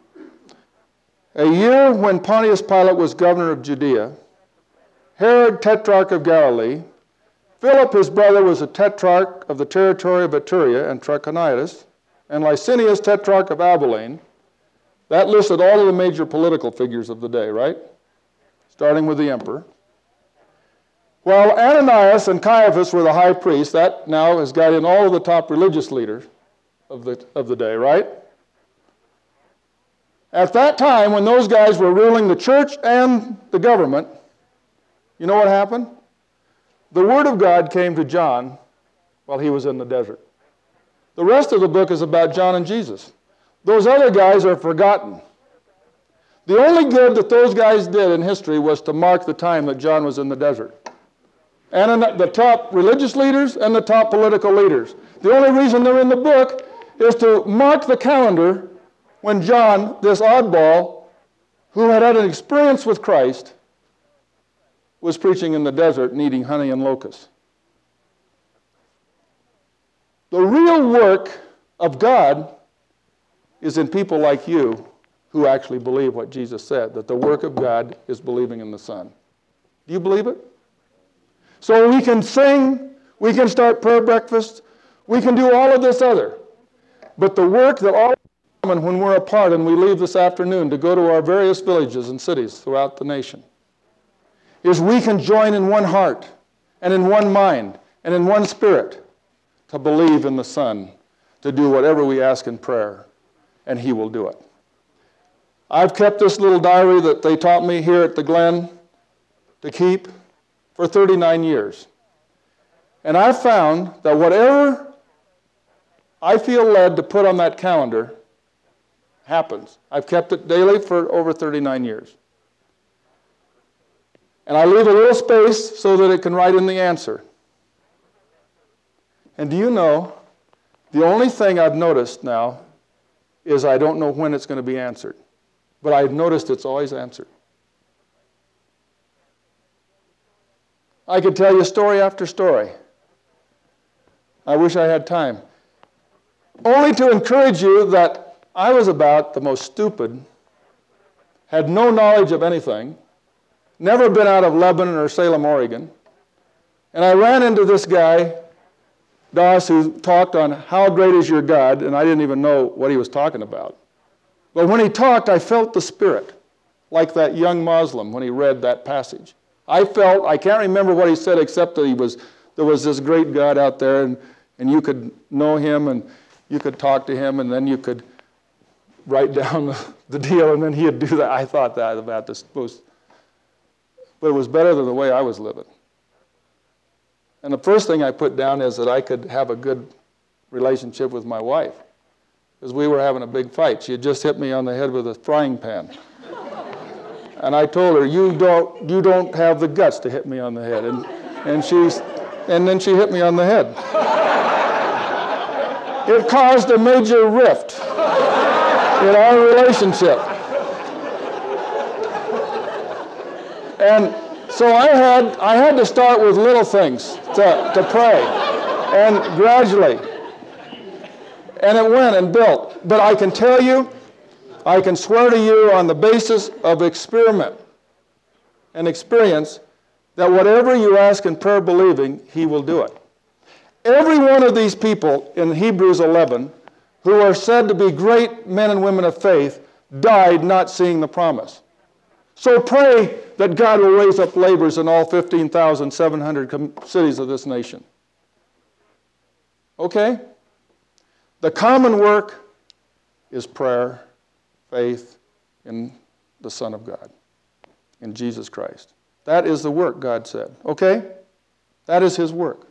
a year when Pontius Pilate was governor of Judea, Herod tetrarch of Galilee, Philip his brother was a tetrarch of the territory of Iturea and Trachonitis, and Licinius tetrarch of Abilene. That listed all of the major political figures of the day, right? Starting with the emperor. While Ananias and Caiaphas were the high priests, that now has got in all of the top religious leaders of the, of the day, right? At that time, when those guys were ruling the church and the government, you know what happened? The Word of God came to John while he was in the desert. The rest of the book is about John and Jesus. Those other guys are forgotten. The only good that those guys did in history was to mark the time that John was in the desert. And the top religious leaders and the top political leaders. The only reason they're in the book is to mark the calendar when John, this oddball, who had had an experience with Christ, was preaching in the desert and eating honey and locusts. The real work of God is in people like you who actually believe what Jesus said, that the work of God is believing in the Son. Do you believe it? So we can sing, we can start prayer breakfasts, we can do all of this other. But the work that all common when we're apart and we leave this afternoon to go to our various villages and cities throughout the nation is we can join in one heart and in one mind and in one spirit to believe in the Son, to do whatever we ask in prayer, and He will do it. I've kept this little diary that they taught me here at the Glen to keep for thirty-nine years. And I've found that whatever I feel led to put on that calendar happens. I've kept it daily for over thirty-nine years. And I leave a little space so that it can write in the answer. And do you know, the only thing I've noticed now is I don't know when it's going to be answered. But I've noticed it's always answered. I could tell you story after story. I wish I had time. Only to encourage you that I was about the most stupid, had no knowledge of anything, never been out of Lebanon or Salem, Oregon. And I ran into this guy, Doss, who talked on how great is your God, and I didn't even know what he was talking about. But when he talked, I felt the Spirit, like that young Muslim when he read that passage. I felt, I can't remember what he said except that he was, there was this great God out there, and, and you could know Him, and you could talk to Him, and then you could write down the, the deal, and then He'd do that. I thought that about this post. But it was better than the way I was living. And the first thing I put down is that I could have a good relationship with my wife, because we were having a big fight. She had just hit me on the head with a frying pan. And I told her, you don't, you don't have the guts to hit me on the head. And, and, she's, and then she hit me on the head. It caused a major rift in our relationship. And so I had, I had to start with little things to, to pray, and gradually. And it went and built. But I can tell you, I can swear to you on the basis of experiment, and experience that whatever you ask in prayer believing, he will do it. Every one of these people in Hebrews eleven, who are said to be great men and women of faith, died not seeing the promise. So pray that God will raise up laborers in all fifteen thousand seven hundred com- cities of this nation. Okay? The common work is prayer, faith in the Son of God, in Jesus Christ. That is the work, God said. Okay? That is his work.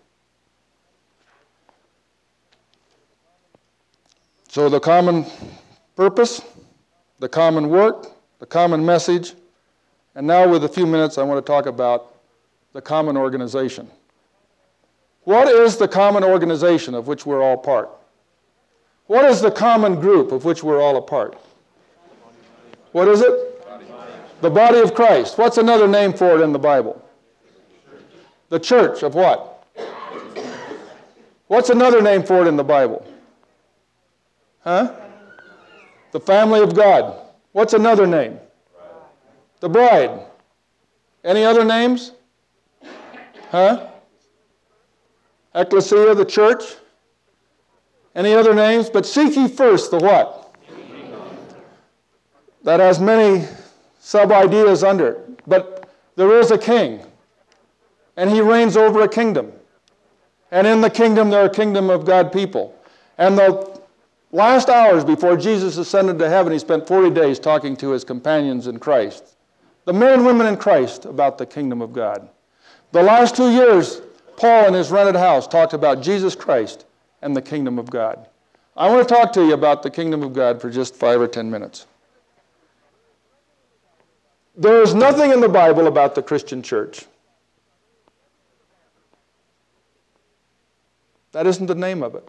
So the common purpose, the common work, the common message, and now with a few minutes I want to talk about the common organization. What is the common organization of which we're all part? What is the common group of which we're all a part? What is it? The body of Christ. What's another name for it in the Bible? The church of what? What's another name for it in the Bible? Huh? The family of God. What's another name? The bride. Any other names? Huh? Ecclesia, the church. Any other names? But seek ye first the what? That has many sub-ideas under it. But there is a king, and he reigns over a kingdom. And in the kingdom there are kingdom of God people. And the last hours before Jesus ascended to heaven, he spent forty days talking to his companions in Christ, the men and women in Christ, about the kingdom of God. The last two years, Paul in his rented house talked about Jesus Christ and the kingdom of God. I want to talk to you about the kingdom of God for just five or ten minutes. There is nothing in the Bible about the Christian church. That isn't the name of it.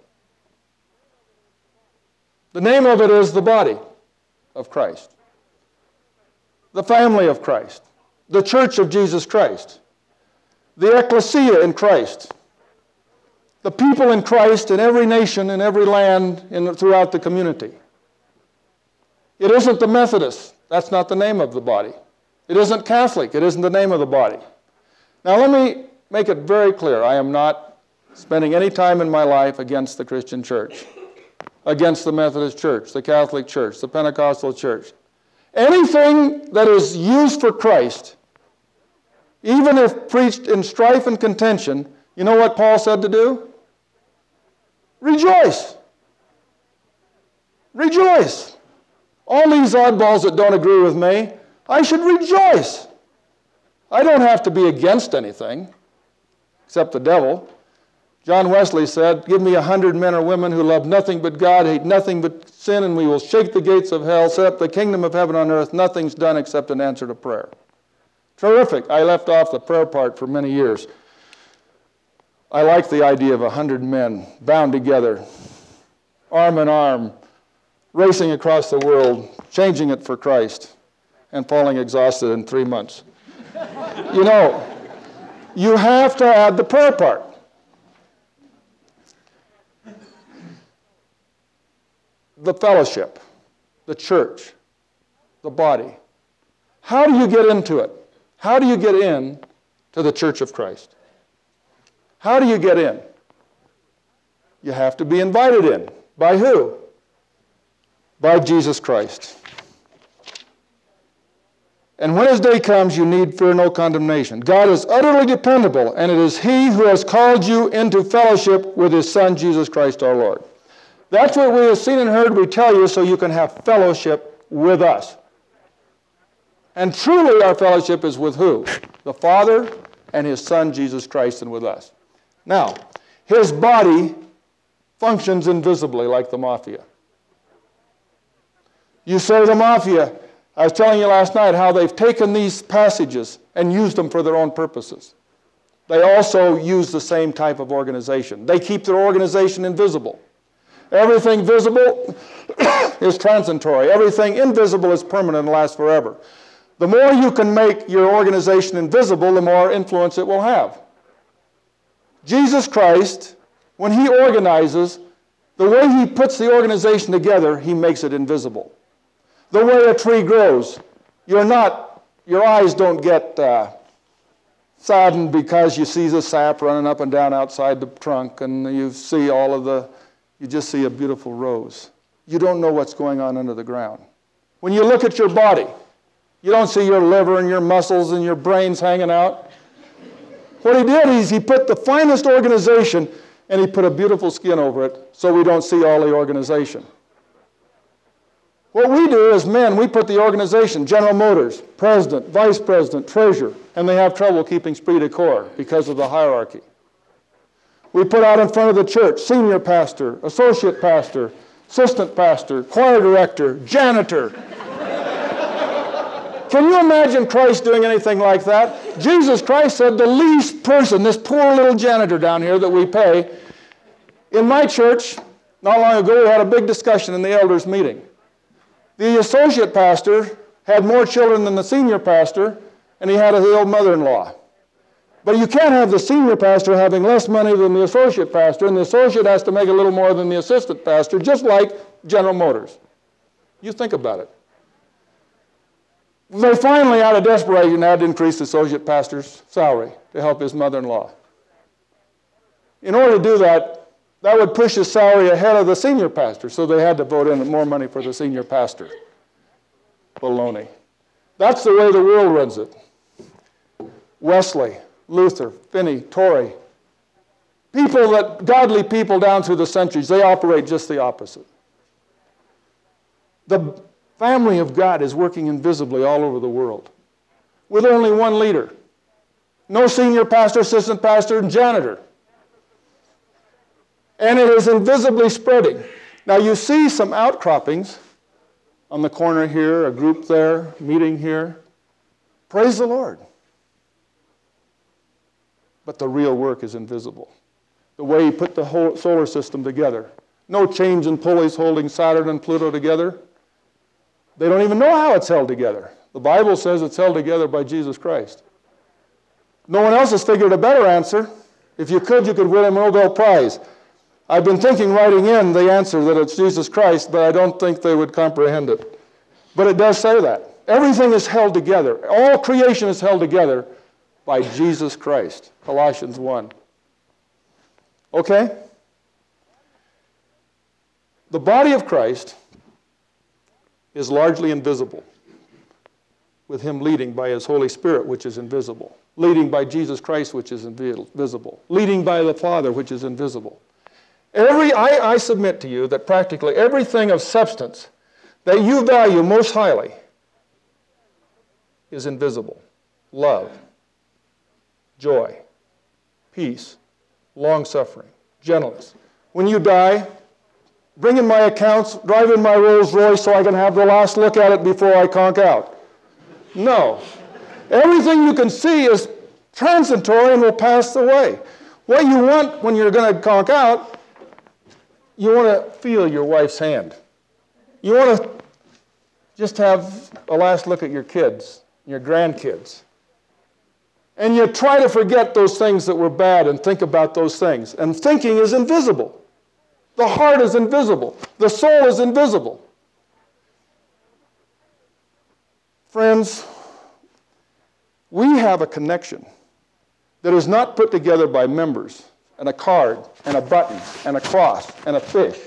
The name of it is the body of Christ, the family of Christ, the church of Jesus Christ, the ecclesia in Christ, the people in Christ in every nation, in every land, in, throughout the community. It isn't the Methodists. That's not the name of the body. It isn't Catholic. It isn't the name of the body. Now let me make it very clear. I am not spending any time in my life against the Christian church, against the Methodist church, the Catholic church, the Pentecostal church. Anything that is used for Christ, even if preached in strife and contention, you know what Paul said to do? Rejoice. Rejoice. All these oddballs that don't agree with me, I should rejoice. I don't have to be against anything, except the devil. John Wesley said, give me a hundred men or women who love nothing but God, hate nothing but sin, and we will shake the gates of hell, set up the kingdom of heaven on earth. Nothing's done except an answer to prayer. Terrific. I left off the prayer part for many years. I like the idea of a hundred men bound together, arm in arm, racing across the world, changing it for Christ, and falling exhausted in three months. You know, you have to add the prayer part. The fellowship, the church, the body. How do you get into it? How do you get in to the church of Christ? How do you get in? You have to be invited in. By who? By Jesus Christ. And when his day comes, you need fear no condemnation. God is utterly dependable, and it is he who has called you into fellowship with his Son, Jesus Christ our Lord. That's what we have seen and heard, we tell you, so you can have fellowship with us. And truly our fellowship is with who? The Father and his Son, Jesus Christ, and with us. Now, his body functions invisibly like the mafia. You say the mafia. I was telling you last night how they've taken these passages and used them for their own purposes. They also use the same type of organization. They keep their organization invisible. Everything visible is transitory. Everything invisible is permanent and lasts forever. The more you can make your organization invisible, the more influence it will have. Jesus Christ, when he organizes, the way he puts the organization together, he makes it invisible. The way a tree grows, you're not your eyes don't get uh, saddened because you see the sap running up and down outside the trunk and you see all of the, you just see a beautiful rose. You don't know what's going on under the ground. When you look at your body, you don't see your liver and your muscles and your brains hanging out. What he did is he put the finest organization and he put a beautiful skin over it so we don't see all the organization. What we do as men, we put the organization, General Motors, president, vice president, treasurer, and they have trouble keeping esprit de corps because of the hierarchy. We put out in front of the church, senior pastor, associate pastor, assistant pastor, choir director, janitor. Can you imagine Christ doing anything like that? Jesus Christ said the least person, this poor little janitor down here that we pay. In my church, not long ago, we had a big discussion in the elders' meeting. The associate pastor had more children than the senior pastor, and he had a ill mother-in-law. But you can't have the senior pastor having less money than the associate pastor, and the associate has to make a little more than the assistant pastor, just like General Motors. You think about it. They finally, out of desperation, had to increase the associate pastor's salary to help his mother-in-law. In order to do that, that would push his salary ahead of the senior pastor, so they had to vote in more money for the senior pastor. Baloney. That's the way the world runs it. Wesley, Luther, Finney, Torrey. People that, godly people down through the centuries, they operate just the opposite. The family of God is working invisibly all over the world with only one leader. No senior pastor, assistant pastor, and janitor. And it is invisibly spreading. Now you see some outcroppings on the corner here, a group there, meeting here. Praise the Lord. But the real work is invisible. The way he put the whole solar system together. No chains and pulleys holding Saturn and Pluto together. They don't even know how it's held together. The Bible says it's held together by Jesus Christ. No one else has figured a better answer. If you could, you could win a Nobel Prize. I've been thinking writing in the answer that it's Jesus Christ, but I don't think they would comprehend it. But it does say that. Everything is held together. All creation is held together by Jesus Christ. Colossians one. Okay? The body of Christ is largely invisible, with him leading by his Holy Spirit, which is invisible. Leading by Jesus Christ, which is invisible. Leading by the Father, which is invisible. Every, I, I submit to you that practically everything of substance that you value most highly is invisible. Love, joy, peace, long-suffering, gentleness. When you die, bring in my accounts, drive in my Rolls Royce so I can have the last look at it before I conk out. No. Everything you can see is transitory and will pass away. What you want when you're going to conk out, you want to feel your wife's hand. You want to just have a last look at your kids, your grandkids. And you try to forget those things that were bad and think about those things. And thinking is invisible. The heart is invisible. The soul is invisible. Friends, we have a connection that is not put together by members and a card and a button and a cross and a fish.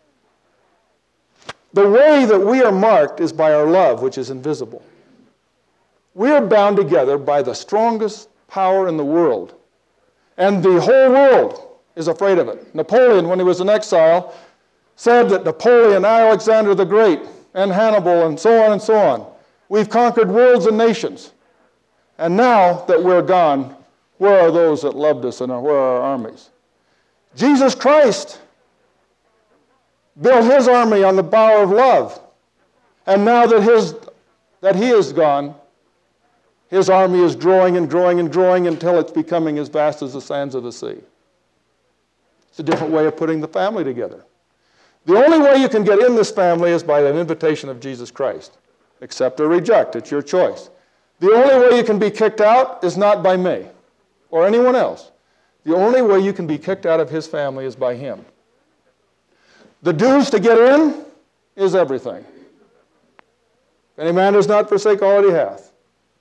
The way that we are marked is by our love, which is invisible. We are bound together by the strongest power in the world. And the whole world is afraid of it. Napoleon, when he was in exile, said that Napoleon, Alexander the Great, and Hannibal, and so on and so on, we've conquered worlds and nations. And now that we're gone, where are those that loved us and where are our armies? Jesus Christ built his army on the power of love. And now that, his, that he is gone, his army is growing and growing and growing until it's becoming as vast as the sands of the sea. It's a different way of putting the family together. The only way you can get in this family is by an invitation of Jesus Christ. Accept or reject, it's your choice. The only way you can be kicked out is not by me or anyone else. The only way you can be kicked out of his family is by him. The dues to get in is everything. If any man does not forsake all that he hath.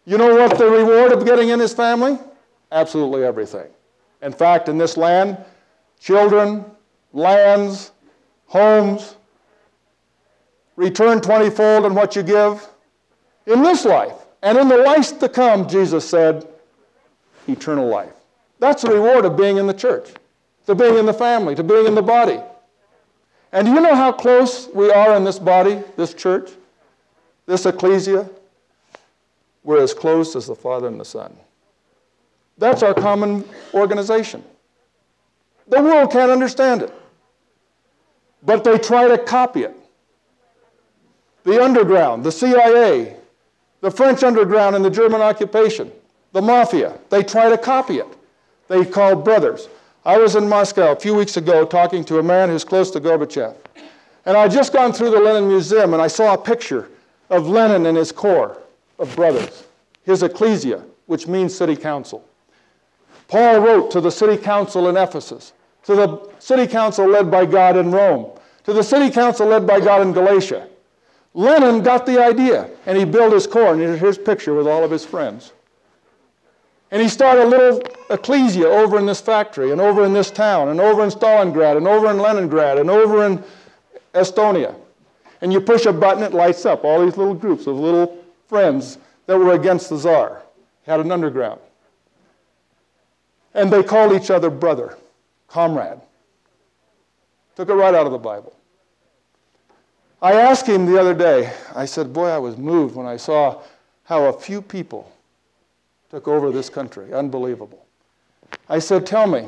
You know what the reward of getting in his family? Absolutely everything. In fact, in this land, children, lands, homes, return twentyfold in what you give. In this life, and in the life to come, Jesus said, eternal life. That's the reward of being in the church, to being in the family, to being in the body. And do you know how close we are in this body, this church, this ecclesia? We're as close as the Father and the Son. That's our common organization. The world can't understand it, but they try to copy it. The underground, the C I A, the French underground and the German occupation, the mafia, they try to copy it. They call brothers. I was in Moscow a few weeks ago talking to a man who's close to Gorbachev. And I had just gone through the Lenin Museum and I saw a picture of Lenin and his corps of brothers, his ecclesia, which means city council. Paul wrote to the city council in Ephesus, to the city council led by God in Rome, to the city council led by God in Galatia. Lenin got the idea, and he built his corps, and here's his picture with all of his friends. And he started a little ecclesia over in this factory, and over in this town, and over in Stalingrad, and over in Leningrad, and over in Estonia. And you push a button, it lights up. All these little groups of little friends that were against the Tsar had an underground. And they called each other brother, comrade. Took it right out of the Bible. I asked him the other day, I said, boy, I was moved when I saw how a few people took over this country. Unbelievable. I said, tell me,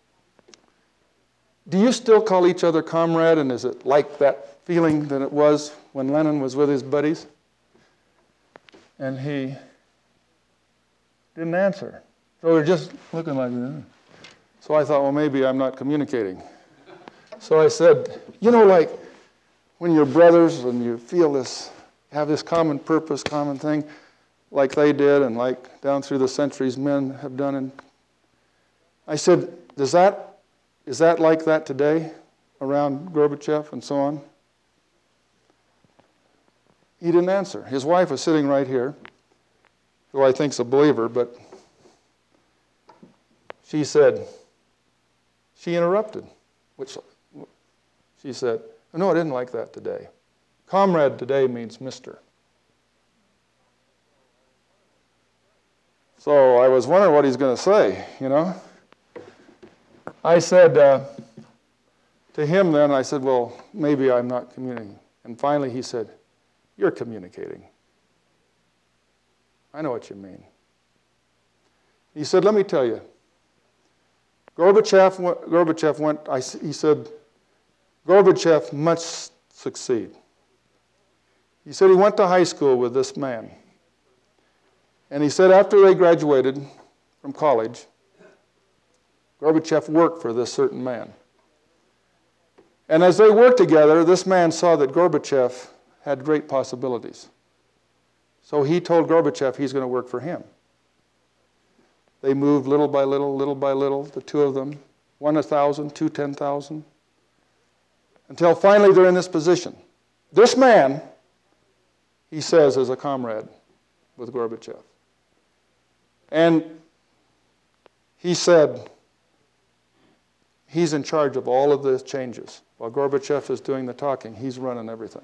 do you still call each other comrade, and is it like that feeling that it was when Lenin was with his buddies? And he didn't answer. So we were just looking like that. So I thought, well, maybe I'm not communicating. So I said, you know, like when you're brothers and you feel this, have this common purpose, common thing, like they did and like down through the centuries men have done. And I said, does that, is that like that today around Gorbachev and so on? He didn't answer. His wife was sitting right here, who I think's a believer, but she said, she interrupted, which she said, no, it isn't like that today. Comrade today means mister. So I was wondering what he's going to say, you know. I said uh, to him then, I said, well, maybe I'm not communicating. And finally he said, you're communicating. I know what you mean. He said, let me tell you. Gorbachev went, Gorbachev went I, he said, Gorbachev must succeed. He said he went to high school with this man. And he said after they graduated from college, Gorbachev worked for this certain man. And as they worked together, this man saw that Gorbachev had great possibilities. So he told Gorbachev he's going to work for him. They moved little by little, little by little, the two of them, one a thousand, two ten thousand, until finally they're in this position. This man, he says, is a comrade with Gorbachev. And he said he's in charge of all of the changes. While Gorbachev is doing the talking, he's running everything.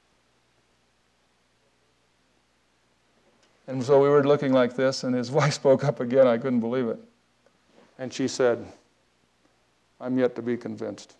And so we were looking like this, and his wife spoke up again. I couldn't believe it. And she said, I'm yet to be convinced.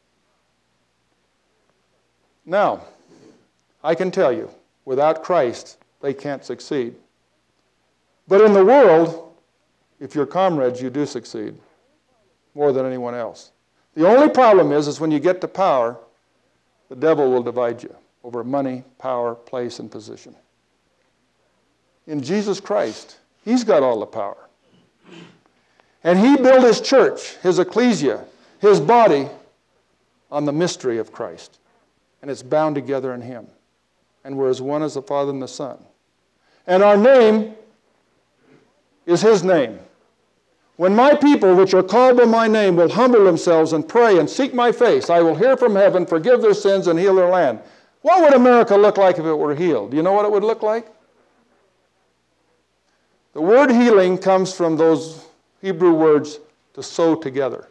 Now, I can tell you, without Christ, they can't succeed. But in the world, if you're comrades, you do succeed more than anyone else. The only problem is, is when you get to power, the devil will divide you over money, power, place, and position. In Jesus Christ, he's got all the power. And he built his church, his ecclesia, his body on the mystery of Christ. And it's bound together in him. And we're as one as the Father and the Son. And our name is his name. When my people, which are called by my name, will humble themselves and pray and seek my face, I will hear from heaven, forgive their sins, and heal their land. What would America look like if it were healed? Do you know what it would look like? The word healing comes from those Hebrew words to sew together.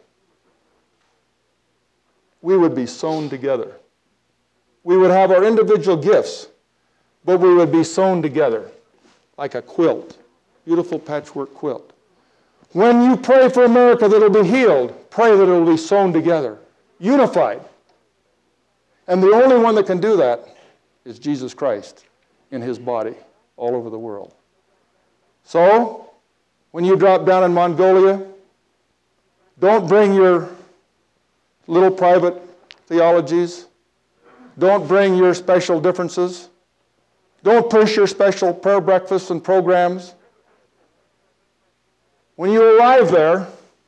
We would be sewn together. We would have our individual gifts, but we would be sewn together like a quilt, beautiful patchwork quilt. When you pray for America that it will be healed, pray that it will be sewn together, unified. And the only one that can do that is Jesus Christ in his body all over the world. So, when you drop down in Mongolia, don't bring your little private theologies. Don't bring your special differences. Don't push your special prayer breakfasts and programs. When you arrive there,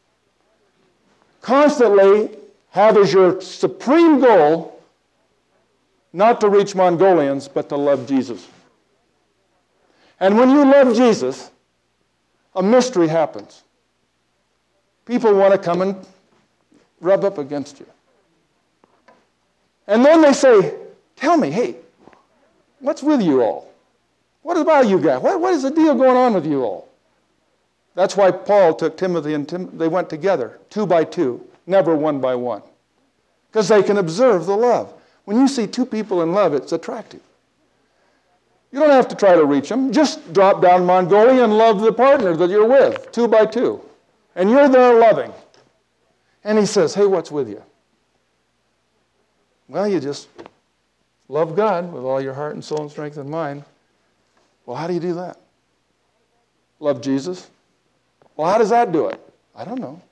constantly have as your supreme goal not to reach Mongolians, but to love Jesus. And when you love Jesus, a mystery happens. People want to come and rub up against you. And then they say, tell me, hey, what's with you all? What about you guys? What, what is the deal going on with you all? That's why Paul took Timothy and Tim, they went together, two by two, never one by one. Because they can observe the love. When you see two people in love, it's attractive. You don't have to try to reach them. Just drop down Mongolia and love the partner that you're with, two by two. And you're there loving. And he says, hey, what's with you? Well, you just love God with all your heart and soul and strength and mind. Well, how do you do that? Love Jesus? Well, how does that do it? I don't know.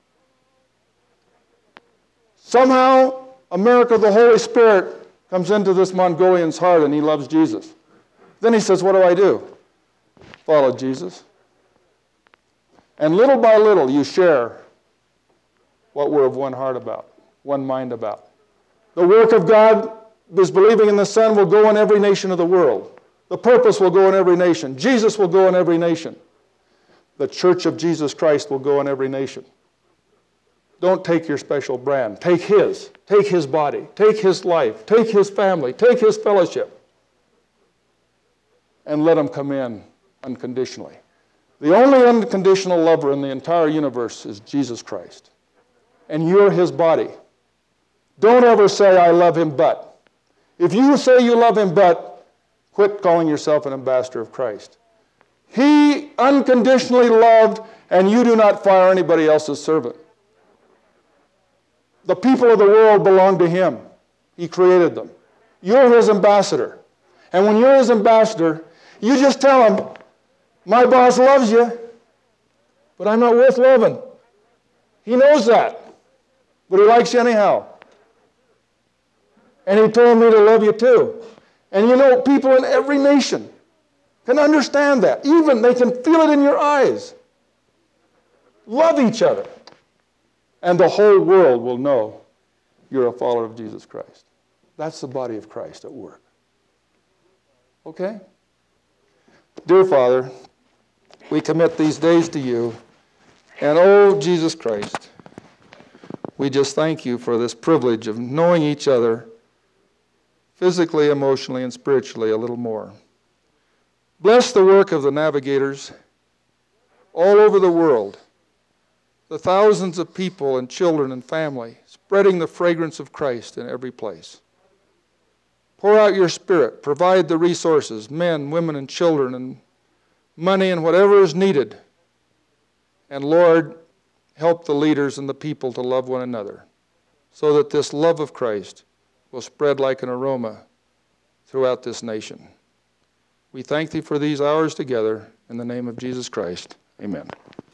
Somehow, America, the Holy Spirit, comes into this Mongolian's heart and he loves Jesus. Then he says, what do I do? Follow Jesus. And little by little, you share what we're of one heart about, one mind about. The work of God is believing in the Son will go in every nation of the world. The purpose will go in every nation. Jesus will go in every nation. The church of Jesus Christ will go in every nation. Don't take your special brand. Take his. Take his body. Take his life. Take his family. Take his fellowship. And let him come in unconditionally. The only unconditional lover in the entire universe is Jesus Christ. And you're his body. Don't ever say, I love him but. If you say you love him but, quit calling yourself an ambassador of Christ. He unconditionally loved, and you do not fire anybody else's servant. The people of the world belong to him. He created them. You're his ambassador. And when you're his ambassador, you just tell him, my boss loves you, but I'm not worth loving. He knows that, but he likes you anyhow. And he told me to love you too. And you know, people in every nation can understand that. Even they can feel it in your eyes. Love each other. And the whole world will know you're a follower of Jesus Christ. That's the body of Christ at work. Okay? Dear Father, we commit these days to you. And oh, Jesus Christ, we just thank you for this privilege of knowing each other physically, emotionally, and spiritually a little more. Bless the work of the navigators all over the world, the thousands of people and children and family spreading the fragrance of Christ in every place. Pour out your Spirit, provide the resources, men, women, and children, and money and whatever is needed. And Lord, help the leaders and the people to love one another so that this love of Christ will spread like an aroma throughout this nation. We thank thee for these hours together. In the name of Jesus Christ, amen.